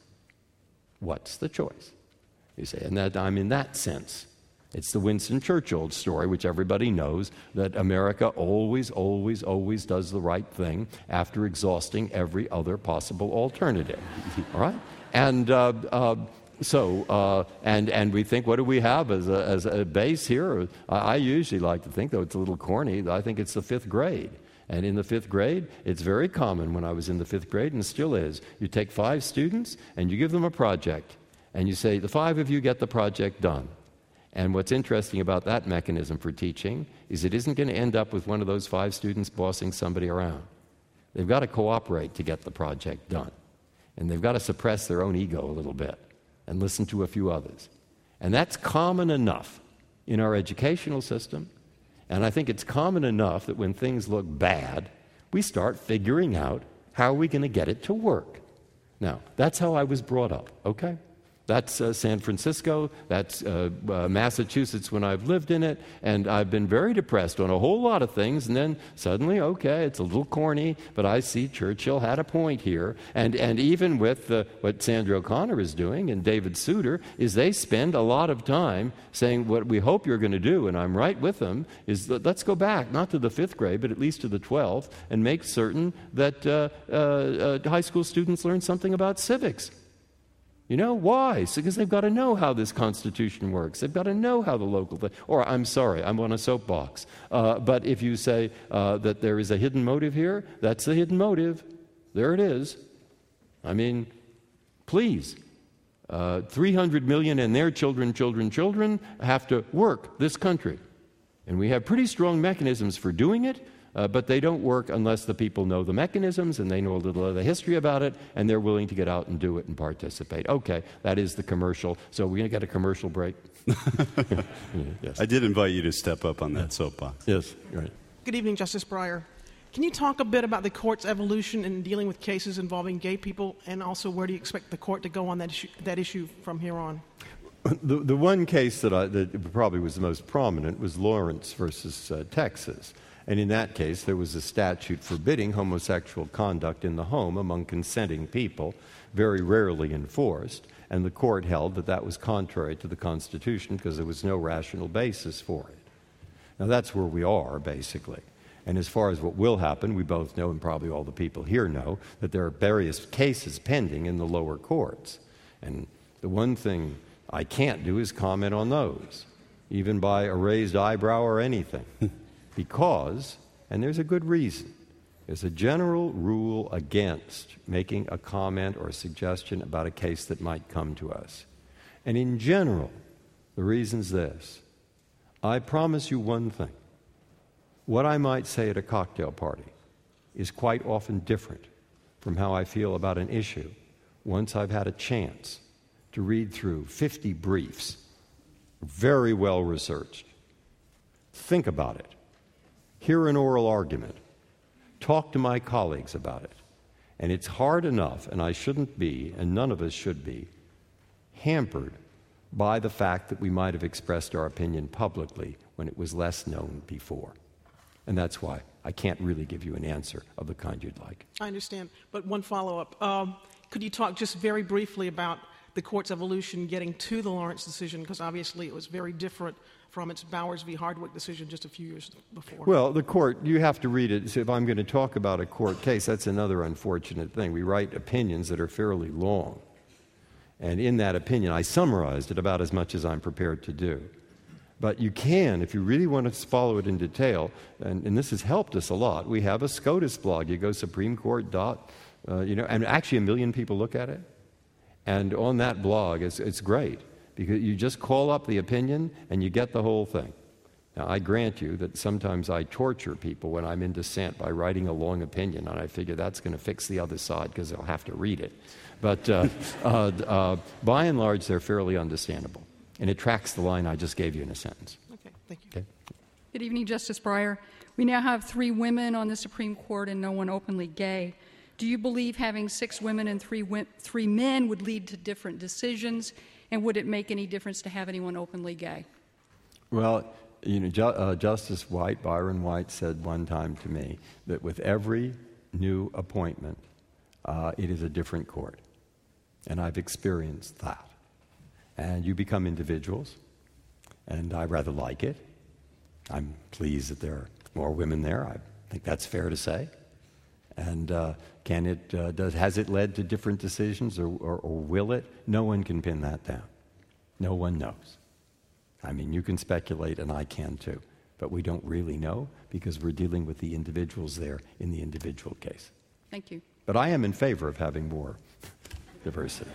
What's the choice? You say, and that I'm in that sense. It's the Winston Churchill story, which everybody knows, that America always, always, always does the right thing after exhausting every other possible alternative. All right? And uh, uh, so, uh, and and we think, what do we have as a, as a base here? I, I usually like to think, though it's a little corny, I think it's the fifth grade. And in the fifth grade, it's very common when I was in the fifth grade, and still is. You take five students, and you give them a project, and you say, the five of you get the project done. And what's interesting about that mechanism for teaching is it isn't going to end up with one of those five students bossing somebody around. They've got to cooperate to get the project done. And they've got to suppress their own ego a little bit and listen to a few others. And that's common enough in our educational system. And I think it's common enough that when things look bad, we start figuring out how are we going to get it to work. Now, that's how I was brought up, okay? That's uh, San Francisco, that's uh, uh, Massachusetts when I've lived in it, and I've been very depressed on a whole lot of things, and then suddenly, okay, it's a little corny, but I see Churchill had a point here, and, and even with uh, what Sandra O'Connor is doing and David Souter, is they spend a lot of time saying what we hope you're going to do, and I'm right with them, is that let's go back, not to the fifth grade, but at least to the twelfth, and make certain that uh, uh, uh, high school students learn something about civics. You know, why? It's because they've got to know how this Constitution works. They've got to know how the local thing, or I'm sorry, I'm on a soapbox. Uh, but if you say uh, that there is a hidden motive here, that's the hidden motive. There it is. I mean, please. Uh, three hundred million and their children, children, children have to work this country. And we have pretty strong mechanisms for doing it. Uh, but they don't work unless the people know the mechanisms and they know a little of the history about it and they're willing to get out and do it and participate. Okay, that is the commercial. So we're going to get a commercial break. Yes. I did invite you to step up on that soapbox. Yes, right. Good evening, Justice Breyer. Can you talk a bit about the court's evolution in dealing with cases involving gay people, and also where do you expect the court to go on that issue, that issue from here on? The, the one case that, I, that probably was the most prominent was Lawrence versus uh, Texas. And in that case, there was a statute forbidding homosexual conduct in the home among consenting people, very rarely enforced, and the court held that that was contrary to the Constitution because there was no rational basis for it. Now, that's where we are, basically. And as far as what will happen, we both know, and probably all the people here know, that there are various cases pending in the lower courts. And the one thing I can't do is comment on those, even by a raised eyebrow or anything. Because, and there's a good reason, there's a general rule against making a comment or a suggestion about a case that might come to us. And in general, the reason's this. I promise you one thing. What I might say at a cocktail party is quite often different from how I feel about an issue once I've had a chance to read through fifty briefs, very well researched. Think about it. Hear an oral argument. Talk to my colleagues about it. And it's hard enough, and I shouldn't be, and none of us should be, hampered by the fact that we might have expressed our opinion publicly when it was less known before. And that's why I can't really give you an answer of the kind you'd like. I understand. But one follow-up. Um, could you talk just very briefly about the court's evolution getting to the Lawrence decision? Because obviously it was very different from its Bowers v. Hardwick decision just a few years before. Well, the court, you have to read it. So if I'm going to talk about a court case, that's another unfortunate thing. We write opinions that are fairly long. And in that opinion, I summarized it about as much as I'm prepared to do. But you can, if you really want to follow it in detail, and, and this has helped us a lot. We have a SCOTUS blog. You go Supreme Court dot, uh, you know, and actually a million people look at it. And on that blog, it's, it's great because you just call up the opinion and you get the whole thing. Now, I grant you that sometimes I torture people when I'm in dissent by writing a long opinion, and I figure that's going to fix the other side because they'll have to read it. But uh, uh, uh, by and large, they're fairly understandable. And it tracks the line I just gave you in a sentence. Okay, thank you. Okay. Good evening, Justice Breyer. We now have three women on the Supreme Court and no one openly gay. Do you believe having six women and three, wi- three men would lead to different decisions? And would it make any difference to have anyone openly gay? Well, you know, Ju- uh, Justice White, Byron White, said one time to me that with every new appointment, uh, it is a different court. And I've experienced that. And you become individuals, and I rather like it. I'm pleased that there are more women there. I think that's fair to say. And uh, can it, uh, does, has it led to different decisions, or, or, or will it? No one can pin that down. No one knows. I mean, you can speculate, and I can too. But we don't really know because we're dealing with the individuals there in the individual case. Thank you. But I am in favor of having more diversity.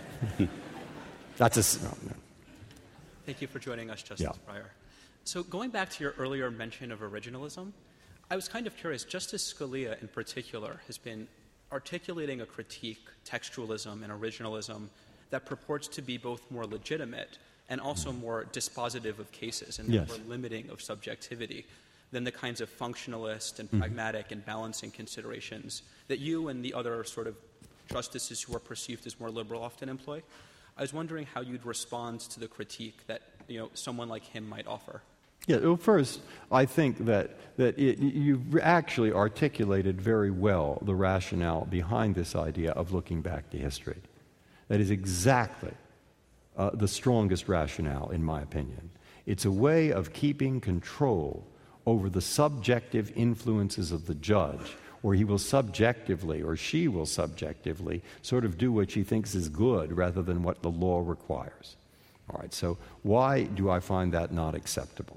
That's a... No, no. Thank you for joining us, Justice Yeah. Breyer. So going back to your earlier mention of originalism, I was kind of curious. Justice Scalia, in particular, has been articulating a critique, textualism, and originalism that purports to be both more legitimate and also more dispositive of cases and Yes. more limiting of subjectivity than the kinds of functionalist and Mm-hmm. pragmatic and balancing considerations that you and the other sort of justices who are perceived as more liberal often employ. I was wondering how you'd respond to the critique that, you know, someone like him might offer. Yeah, well, first, I think that, that it, you've actually articulated very well the rationale behind this idea of looking back to history. That is exactly uh, the strongest rationale, in my opinion. It's a way of keeping control over the subjective influences of the judge, where he will subjectively, or she will subjectively, sort of do what she thinks is good rather than what the law requires. All right, so why do I find that not acceptable?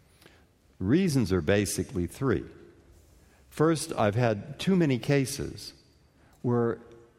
Reasons are basically three. First, I've had too many cases where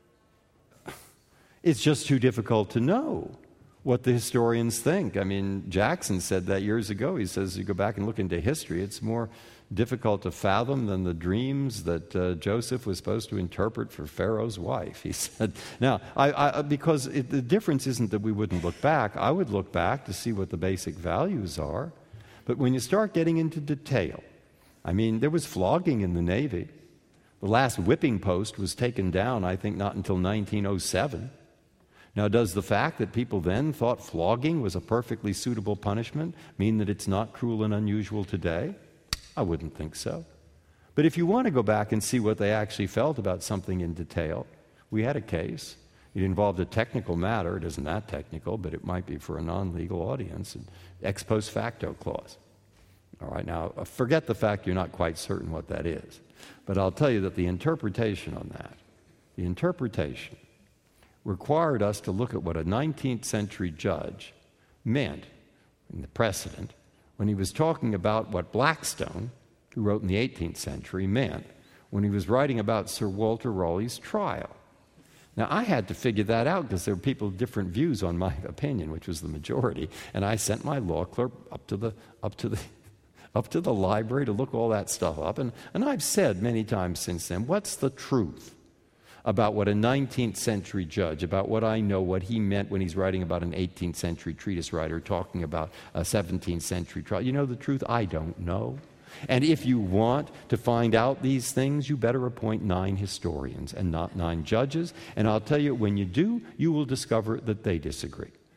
it's just too difficult to know what the historians think. I mean, Jackson said that years ago. He says, you go back and look into history, it's more difficult to fathom than the dreams that uh, Joseph was supposed to interpret for Pharaoh's wife. He said, now, I, I, because it, the difference isn't that we wouldn't look back. I would look back to see what the basic values are. But when you start getting into detail, I mean, there was flogging in the Navy. The last whipping post was taken down, I think, not until nineteen oh seven. Now, does the fact that people then thought flogging was a perfectly suitable punishment mean that it's not cruel and unusual today? I wouldn't think so. But if you want to go back and see what they actually felt about something in detail, we had a case. It involved a technical matter. It isn't that technical, but it might be for a non-legal audience, an ex post facto clause. All right, now, forget the fact you're not quite certain what that is. But I'll tell you that the interpretation on that, the interpretation required us to look at what a nineteenth century judge meant in the precedent when he was talking about what Blackstone, who wrote in the eighteenth century, meant when he was writing about Sir Walter Raleigh's trial. Now, I had to figure that out because there were people with different views on my opinion, which was the majority, and I sent my law clerk up to the up to the up to the library to look all that stuff up. And, and I've said many times since then, what's the truth about what a nineteenth century judge, about what I know, what he meant when he's writing about an eighteenth century treatise writer talking about a seventeenth century trial? You know the truth? I don't know. And if you want to find out these things, you better appoint nine historians and not nine judges. And I'll tell you, when you do, you will discover that they disagree.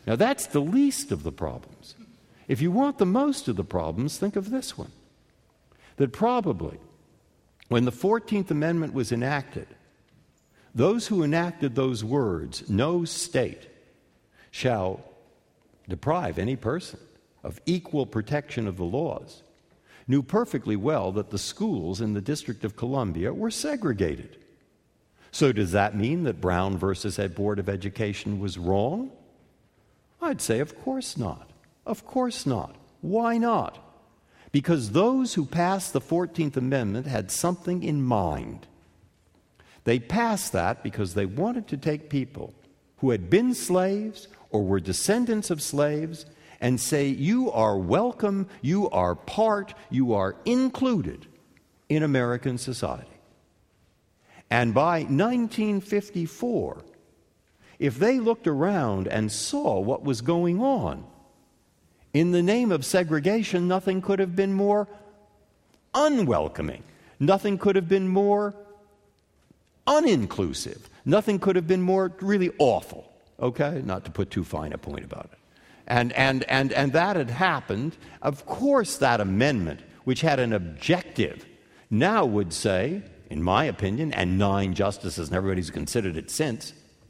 Now, that's the least of the problems. If you want the most of the problems, think of this one. That probably, when the fourteenth Amendment was enacted, those who enacted those words, "No state shall deprive any person of equal protection of the laws," knew perfectly well that the schools in the District of Columbia were segregated. So does that mean that Brown versus Ed Board of Education was wrong? I'd say of course not. Of course not. Why not? Because those who passed the fourteenth Amendment had something in mind. They passed that because they wanted to take people who had been slaves or were descendants of slaves and say, you are welcome, you are part, you are included in American society. And by nineteen fifty-four, if they looked around and saw what was going on, in the name of segregation, nothing could have been more unwelcoming. Nothing could have been more uninclusive. Nothing could have been more really awful, okay? Not to put too fine a point about it. And, and, and, and that had happened. Of course, that amendment, which had an objective, now would say, in my opinion, and nine justices and everybody's considered it since,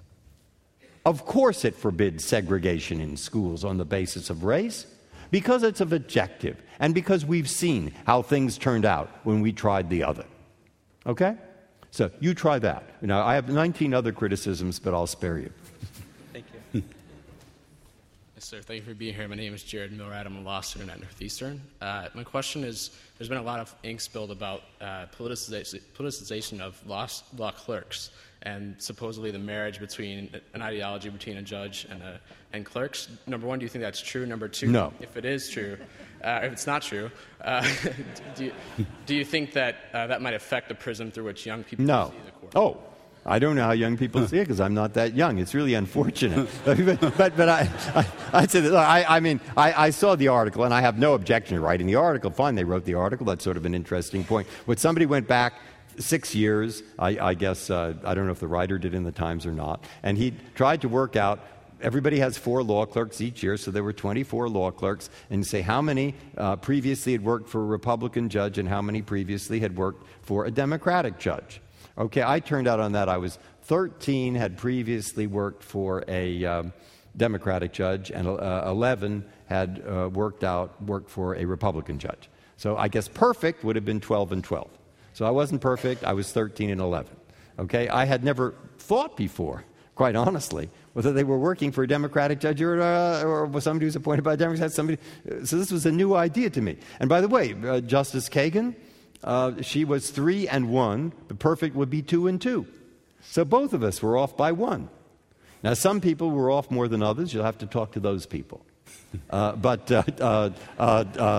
of course it forbids segregation in schools on the basis of race, because it's of objective, and because we've seen how things turned out when we tried the other. Okay? So you try that. Now, I have nineteen other criticisms, but I'll spare you. Thank you. Yes, sir. Thank you for being here. My name is Jared Milrad. I'm a law student at Northeastern. Uh, my question is, there's been a lot of ink spilled about uh, politicization, politicization of law, law clerks and supposedly the marriage between an ideology between a judge and a, and clerks. Number one, do you think that's true? Number two, no. If it is true, uh, if it's not true, uh, do, you, do you think that uh, that might affect the prism through which young people no. see the court? Oh. I don't know how young people see it because I'm not that young. It's really unfortunate. but, but, but I, I, I'd say that, I, I mean, I, I saw the article, and I have no objection to writing the article. Fine, they wrote the article. That's sort of an interesting point. But somebody went back six years, I, I guess, uh, I don't know if the writer did in the Times or not, and he tried to work out, everybody has four law clerks each year, so there were twenty-four law clerks, and say how many uh, previously had worked for a Republican judge and how many previously had worked for a Democratic judge. Okay, I turned out on that. I was thirteen, had previously worked for a um, Democratic judge, and uh, eleven had uh, worked out worked for a Republican judge. So I guess perfect would have been twelve and twelve. So I wasn't perfect. I was thirteen and eleven. Okay, I had never thought before, quite honestly, whether they were working for a Democratic judge or, uh, or somebody who was appointed by a Democrat. Somebody. So this was a new idea to me. And by the way, uh, Justice Kagan. Uh, she was three and one. The perfect would be two and two. So both of us were off by one. Now, some people were off more than others. You'll have to talk to those people. Uh, but uh, uh, uh, uh,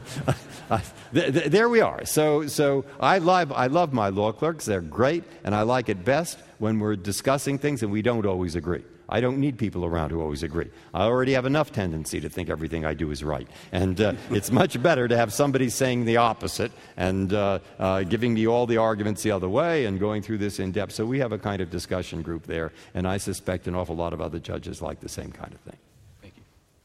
th- th- there we are. So, so I love I love my law clerks. They're great, and I like it best when we're discussing things and we don't always agree. I don't need people around who always agree. I already have enough tendency to think everything I do is right. And uh, it's much better to have somebody saying the opposite and uh, uh, giving me all the arguments the other way and going through this in depth. So we have a kind of discussion group there, and I suspect an awful lot of other judges like the same kind of thing. Thank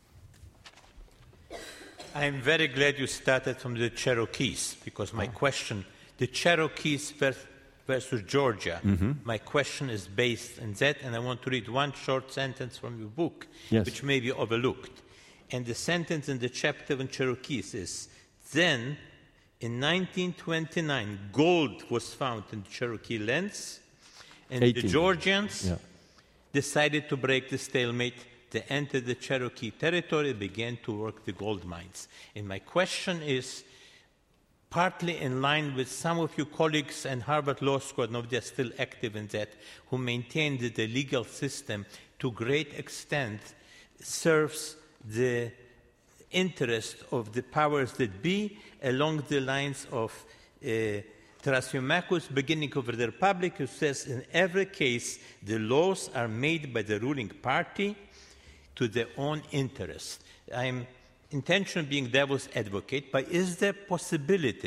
you. I'm very glad you started from the Cherokees, because my oh. question, the Cherokees versus versus Georgia. Mm-hmm. My question is based on that, and I want to read one short sentence from your book, yes. which may be overlooked. And the sentence in the chapter on Cherokees is, then, in nineteen twenty-nine, gold was found in the Cherokee lands, and eighteen. The Georgians yeah. decided to break the stalemate. They entered the Cherokee territory and began to work the gold mines. And my question is, partly in line with some of your colleagues in Harvard Law School, and if they're still active in that, who maintain that the legal system to great extent serves the interest of the powers that be along the lines of uh, Thrasymachus, beginning of the Republic, who says in every case the laws are made by the ruling party to their own interest. I'm intention being devil's advocate, but is there possibility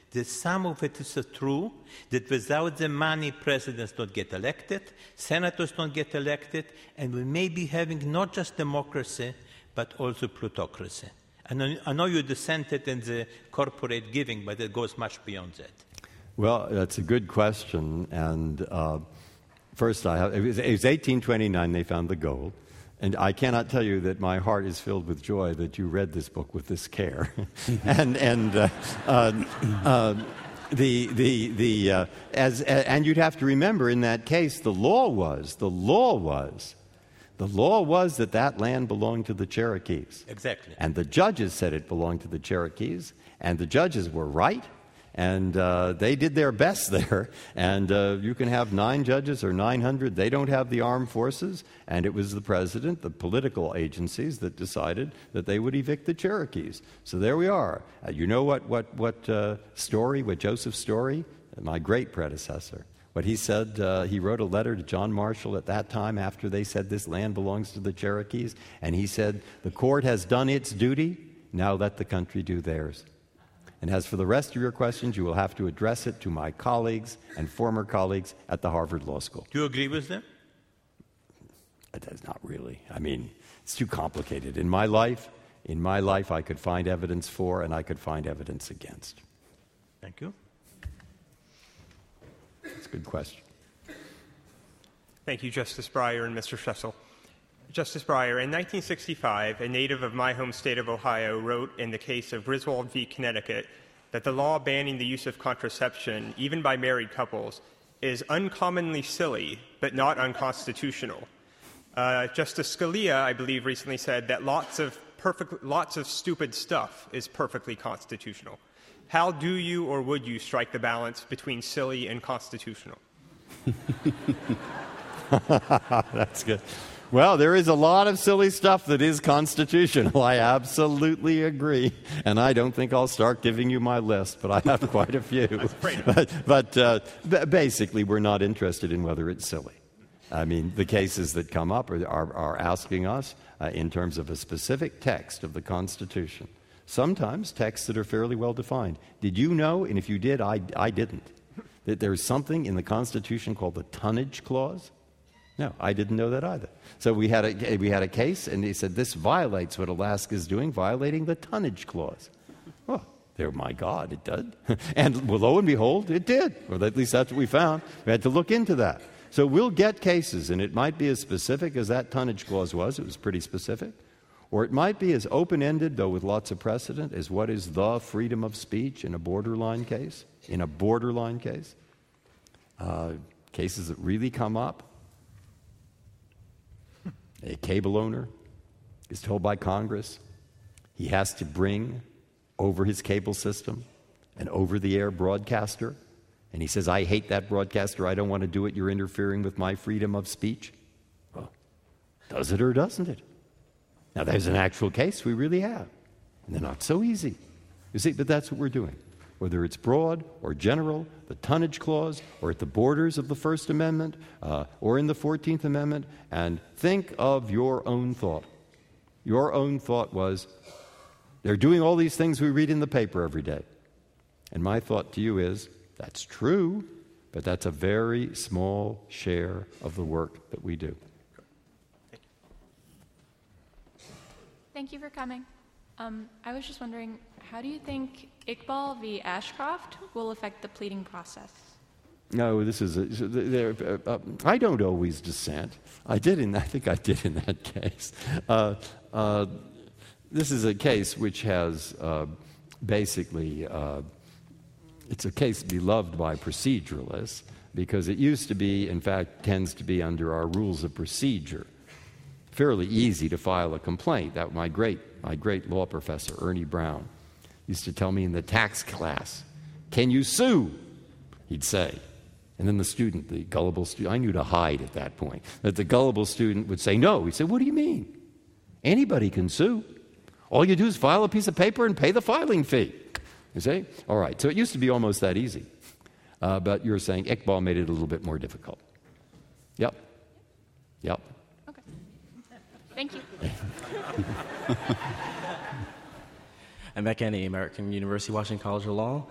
that some of it is true, that without the money, presidents don't get elected, senators don't get elected, and we may be having not just democracy, but also plutocracy. I know, I know you dissented in the corporate giving, but it goes much beyond that. Well, that's a good question. And uh, first, I have, it, was, it was eighteen twenty-nine they found the gold. And I cannot tell you that my heart is filled with joy that you read this book with this care. and and uh, uh, uh, the the the uh, as and you'd have to remember in that case the law was the law was the law was that that land belonged to the Cherokees. Exactly. And the judges said it belonged to the Cherokees, and the judges were right. And uh, they did their best there. And uh, you can have nine judges or nine hundred. They don't have the armed forces. And it was the president, the political agencies, that decided that they would evict the Cherokees. So there we are. Uh, you know what, what, what uh, Story, what Joseph Story, my great predecessor, what he said, uh, he wrote a letter to John Marshall at that time after they said this land belongs to the Cherokees. And he said, the court has done its duty. Now let the country do theirs. And as for the rest of your questions, you will have to address it to my colleagues and former colleagues at the Harvard Law School. Do you agree with them? That's not really. I mean, it's too complicated. In my life, in my life, I could find evidence for and I could find evidence against. Thank you. That's a good question. Thank you, Justice Breyer and Mister Schessel. Justice Breyer, in nineteen sixty-five, a native of my home state of Ohio wrote in the case of Griswold v. Connecticut that the law banning the use of contraception, even by married couples, is uncommonly silly but not unconstitutional. Uh, Justice Scalia, I believe, recently said that lots of, perfect, lots of stupid stuff is perfectly constitutional. How do you or would you strike the balance between silly and constitutional? That's good. Well, there is a lot of silly stuff that is constitutional. I absolutely agree. And I don't think I'll start giving you my list, but I have quite a few. but but uh, b- basically, we're not interested in whether it's silly. I mean, the cases that come up are, are, are asking us uh, in terms of a specific text of the Constitution. Sometimes texts that are fairly well defined. Did you know, and if you did, I, I didn't, that there's something in the Constitution called the Tonnage Clause? No, I didn't know that either. So we had a we had a case, and he said this violates what Alaska's doing, violating the Tonnage Clause. Well, there, my God, it did. And well, lo and behold, it did. Or at least that's what we found. We had to look into that. So we'll get cases, and it might be as specific as that Tonnage Clause was. It was pretty specific. Or it might be as open-ended, though with lots of precedent, as what is the freedom of speech in a borderline case. In a borderline case. Uh, cases that really come up. A cable owner is told by Congress he has to bring over his cable system an over-the-air broadcaster, and he says, I hate that broadcaster, I don't want to do it, you're interfering with my freedom of speech. Well, does it or doesn't it? Now, there's an actual case we really have, and they're not so easy. You see, but that's what we're doing. Whether it's broad or general, the Tonnage Clause, or at the borders of the First Amendment, uh, or in the fourteenth Amendment, and think of your own thought. Your own thought was, they're doing all these things we read in the paper every day. And my thought to you is, that's true, but that's a very small share of the work that we do. Thank you for coming. Um, I was just wondering, how do you think Iqbal v. Ashcroft will affect the pleading process? No, this is a, there, uh, uh, I don't always dissent. I did in I think I did in that case. Uh, uh, this is a case which has uh, basically uh, it's a case beloved by proceduralists because it used to be, in fact, tends to be under our rules of procedure. Fairly easy to file a complaint. That my great my great law professor Ernie Brown used to tell me in the tax class, "Can you sue?" He'd say, and then the student, the gullible student, I knew to hide at that point. That the gullible student would say, "No." He'd say, "What do you mean? Anybody can sue. All you do is file a piece of paper and pay the filing fee." You see? All right. So it used to be almost that easy, uh, but you're saying Iqbal made it a little bit more difficult. Yep. Yep. Thank you. I'm Matt Kennedy, American University Washington College of Law.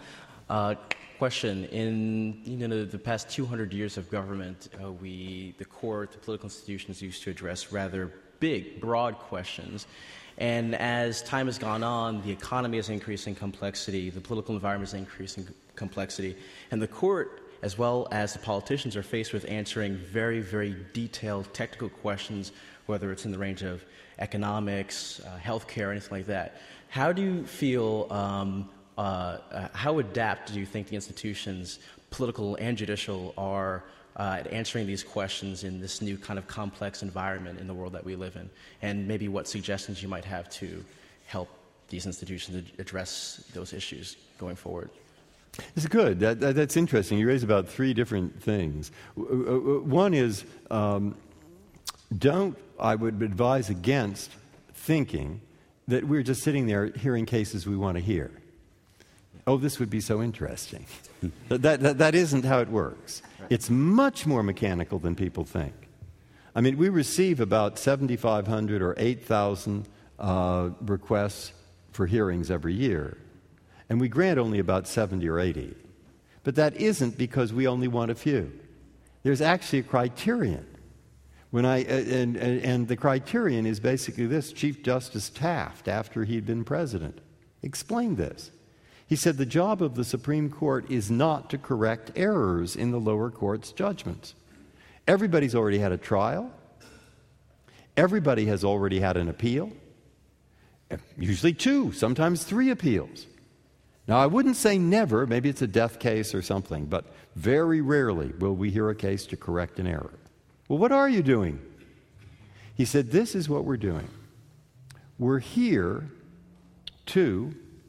Uh, question: In you know the past two hundred years of government, uh, we, the court, the political institutions, used to address rather big, broad questions. And as time has gone on, the economy is increasing complexity, the political environment is increasing complexity, and the court, as well as the politicians, are faced with answering very, very detailed technical questions, whether it's in the range of economics, uh, healthcare, anything like that. How do you feel, um, uh, uh, how adapt do you think the institutions, political and judicial, are uh, at answering these questions in this new kind of complex environment in the world that we live in? And maybe what suggestions you might have to help these institutions address those issues going forward? It's good. That, that, that's interesting. You raise about three different things. One is, um, don't, I would advise against thinking that we're just sitting there hearing cases we want to hear. Oh, this would be so interesting. that, that, that isn't how it works. Right. It's much more mechanical than people think. I mean, we receive about seventy-five hundred or eight thousand uh, requests for hearings every year. And we grant only about seventy or eighty. But that isn't because we only want a few. There's actually a criterion. When I, and, and, and the criterion is basically this. Chief Justice Taft, after he'd been president, explained this. He said the job of the Supreme Court is not to correct errors in the lower court's judgments. Everybody's already had a trial. Everybody has already had an appeal. Usually two, sometimes three appeals. Now, I wouldn't say never, maybe it's a death case or something, but very rarely will we hear a case to correct an error. Well, what are you doing? He said, this is what we're doing. We're here to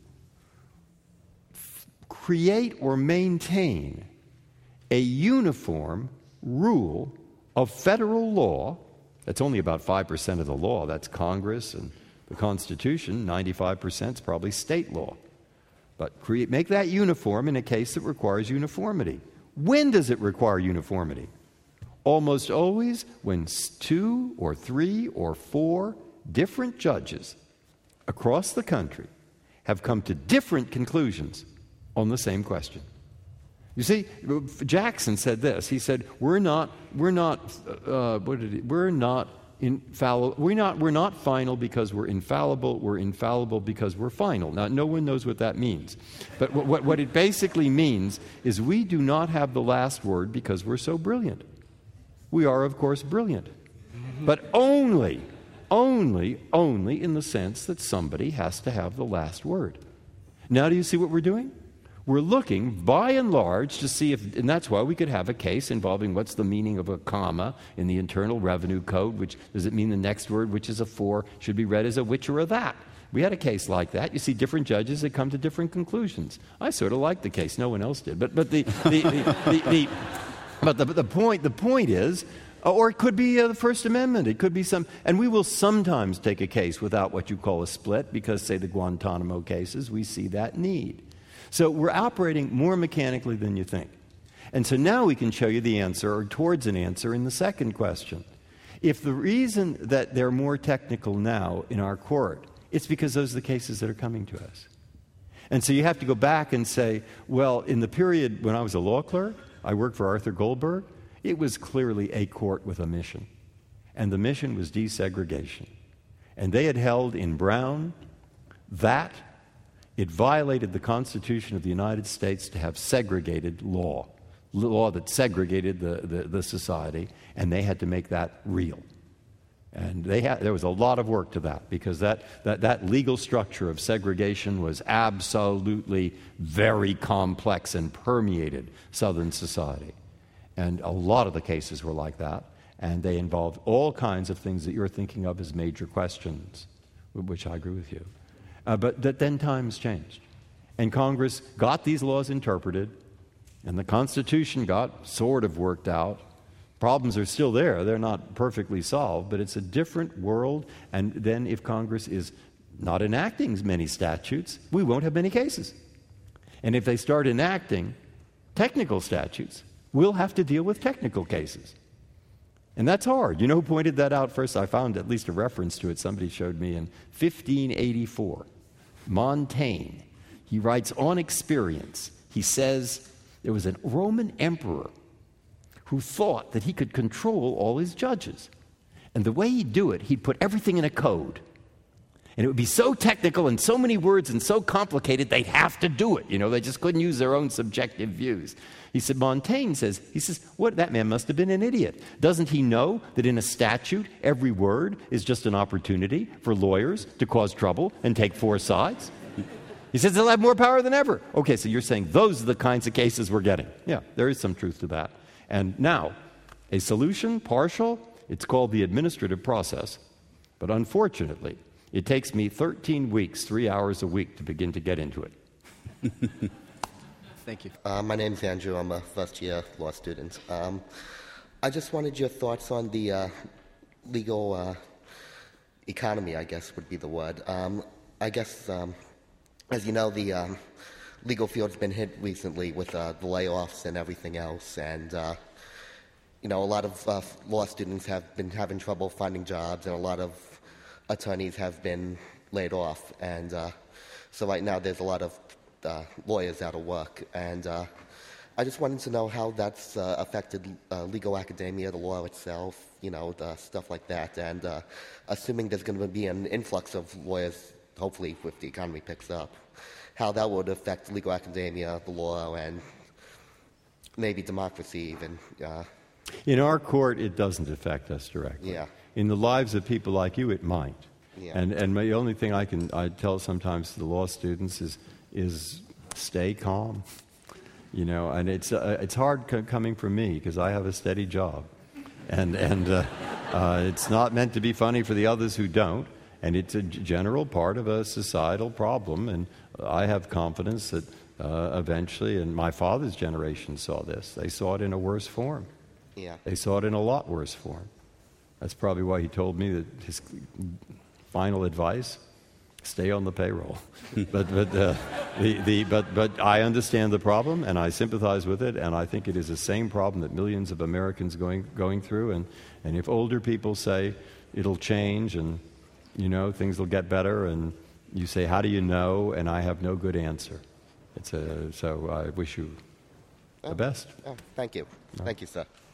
f- create or maintain a uniform rule of federal law. That's only about five percent of the law. That's Congress and the Constitution. ninety-five percent is probably state law. But create, make that uniform in a case that requires uniformity. When does it require uniformity? Almost always when two or three or four different judges across the country have come to different conclusions on the same question. You see, Jackson said this. He said, "We're not, we're not, uh, what did he, we're not infallible. We're not, we're not final because we're infallible. We're infallible because we're final." Now, no one knows what that means, but what, what, what it basically means is we do not have the last word because we're so brilliant. We are, of course, brilliant, but only, only, only in the sense that somebody has to have the last word. Now, do you see what we're doing? We're looking, by and large, to see if, and that's why we could have a case involving what's the meaning of a comma in the Internal Revenue Code, which does it mean the next word, which is a for, should be read as a which or a that. We had a case like that. You see different judges that come to different conclusions. I sort of liked the case. No one else did. But but the the, the, the, the but the, the point the point is, or it could be uh, the First Amendment. It could be some, and we will sometimes take a case without what you call a split, because, say, the Guantanamo cases, we see that need. So we're operating more mechanically than you think. And so now we can show you the answer, or towards an answer, in the second question. If the reason that they're more technical now in our court, it's because those are the cases that are coming to us. And so you have to go back and say, well, in the period when I was a law clerk, I worked for Arthur Goldberg, it was clearly a court with a mission. And the mission was desegregation. And they had held in Brown that it violated the Constitution of the United States to have segregated law, law that segregated the, the, the society, and they had to make that real. And they had, there was a lot of work to that, because that, that, that legal structure of segregation was absolutely very complex and permeated Southern society. And a lot of the cases were like that, and they involved all kinds of things that you're thinking of as major questions, which I agree with you. Uh, but that then times changed. And Congress got these laws interpreted, and the Constitution got sort of worked out. Problems are still there. They're not perfectly solved, but it's a different world. And then if Congress is not enacting many statutes, we won't have many cases. And if they start enacting technical statutes, we'll have to deal with technical cases. And that's hard. You know who pointed that out first? I found at least a reference to it. Somebody showed me in fifteen eighty-four. Montaigne. He writes on experience. He says there was a Roman emperor who thought that he could control all his judges. And the way he'd do it, he'd put everything in a code. And it would be so technical and so many words and so complicated, they'd have to do it. You know, they just couldn't use their own subjective views. He said, Montaigne says, he says, what, that man must have been an idiot. Doesn't he know that in a statute, every word is just an opportunity for lawyers to cause trouble and take four sides? He says they'll have more power than ever. Okay, so you're saying those are the kinds of cases we're getting. Yeah, there is some truth to that. And now, a solution, partial, it's called the administrative process. But unfortunately, it takes me thirteen weeks, three hours a week to begin to get into it. Thank you. Uh, my name is Andrew. I'm a first-year law student. Um, I just wanted your thoughts on the uh, legal uh, economy, I guess would be the word. Um, I guess, um, as you know, the um, legal field's been hit recently with uh, the layoffs and everything else, and uh, you know, a lot of uh, law students have been having trouble finding jobs, and a lot of attorneys have been laid off. And uh, so right now there's a lot of uh, lawyers out of work. And uh, I just wanted to know how that's uh, affected uh, legal academia, the law itself, you know, the stuff like that. And uh, assuming there's going to be an influx of lawyers, hopefully if the economy picks up, how that would affect legal academia, the law, and maybe democracy even. Uh, In our court, it doesn't affect us directly. Yeah. In the lives of people like you, it might. Yeah. And and my only thing I can I tell sometimes to the law students is is stay calm. You know, and it's uh, it's hard c- coming from me because I have a steady job, and and uh, uh, it's not meant to be funny for the others who don't. And it's a g- general part of a societal problem. And I have confidence that uh, eventually, and my father's generation saw this. They saw it in a worse form. Yeah. They saw it in a lot worse form. That's probably why he told me that his final advice: stay on the payroll. but but uh, the, the but but I understand the problem and I sympathize with it, and I think it is the same problem that millions of Americans going going through. And and if older people say it'll change and you know things will get better, and you say how do you know, and I have no good answer. It's a so I wish you the best. Oh, thank you. No. Thank you, sir.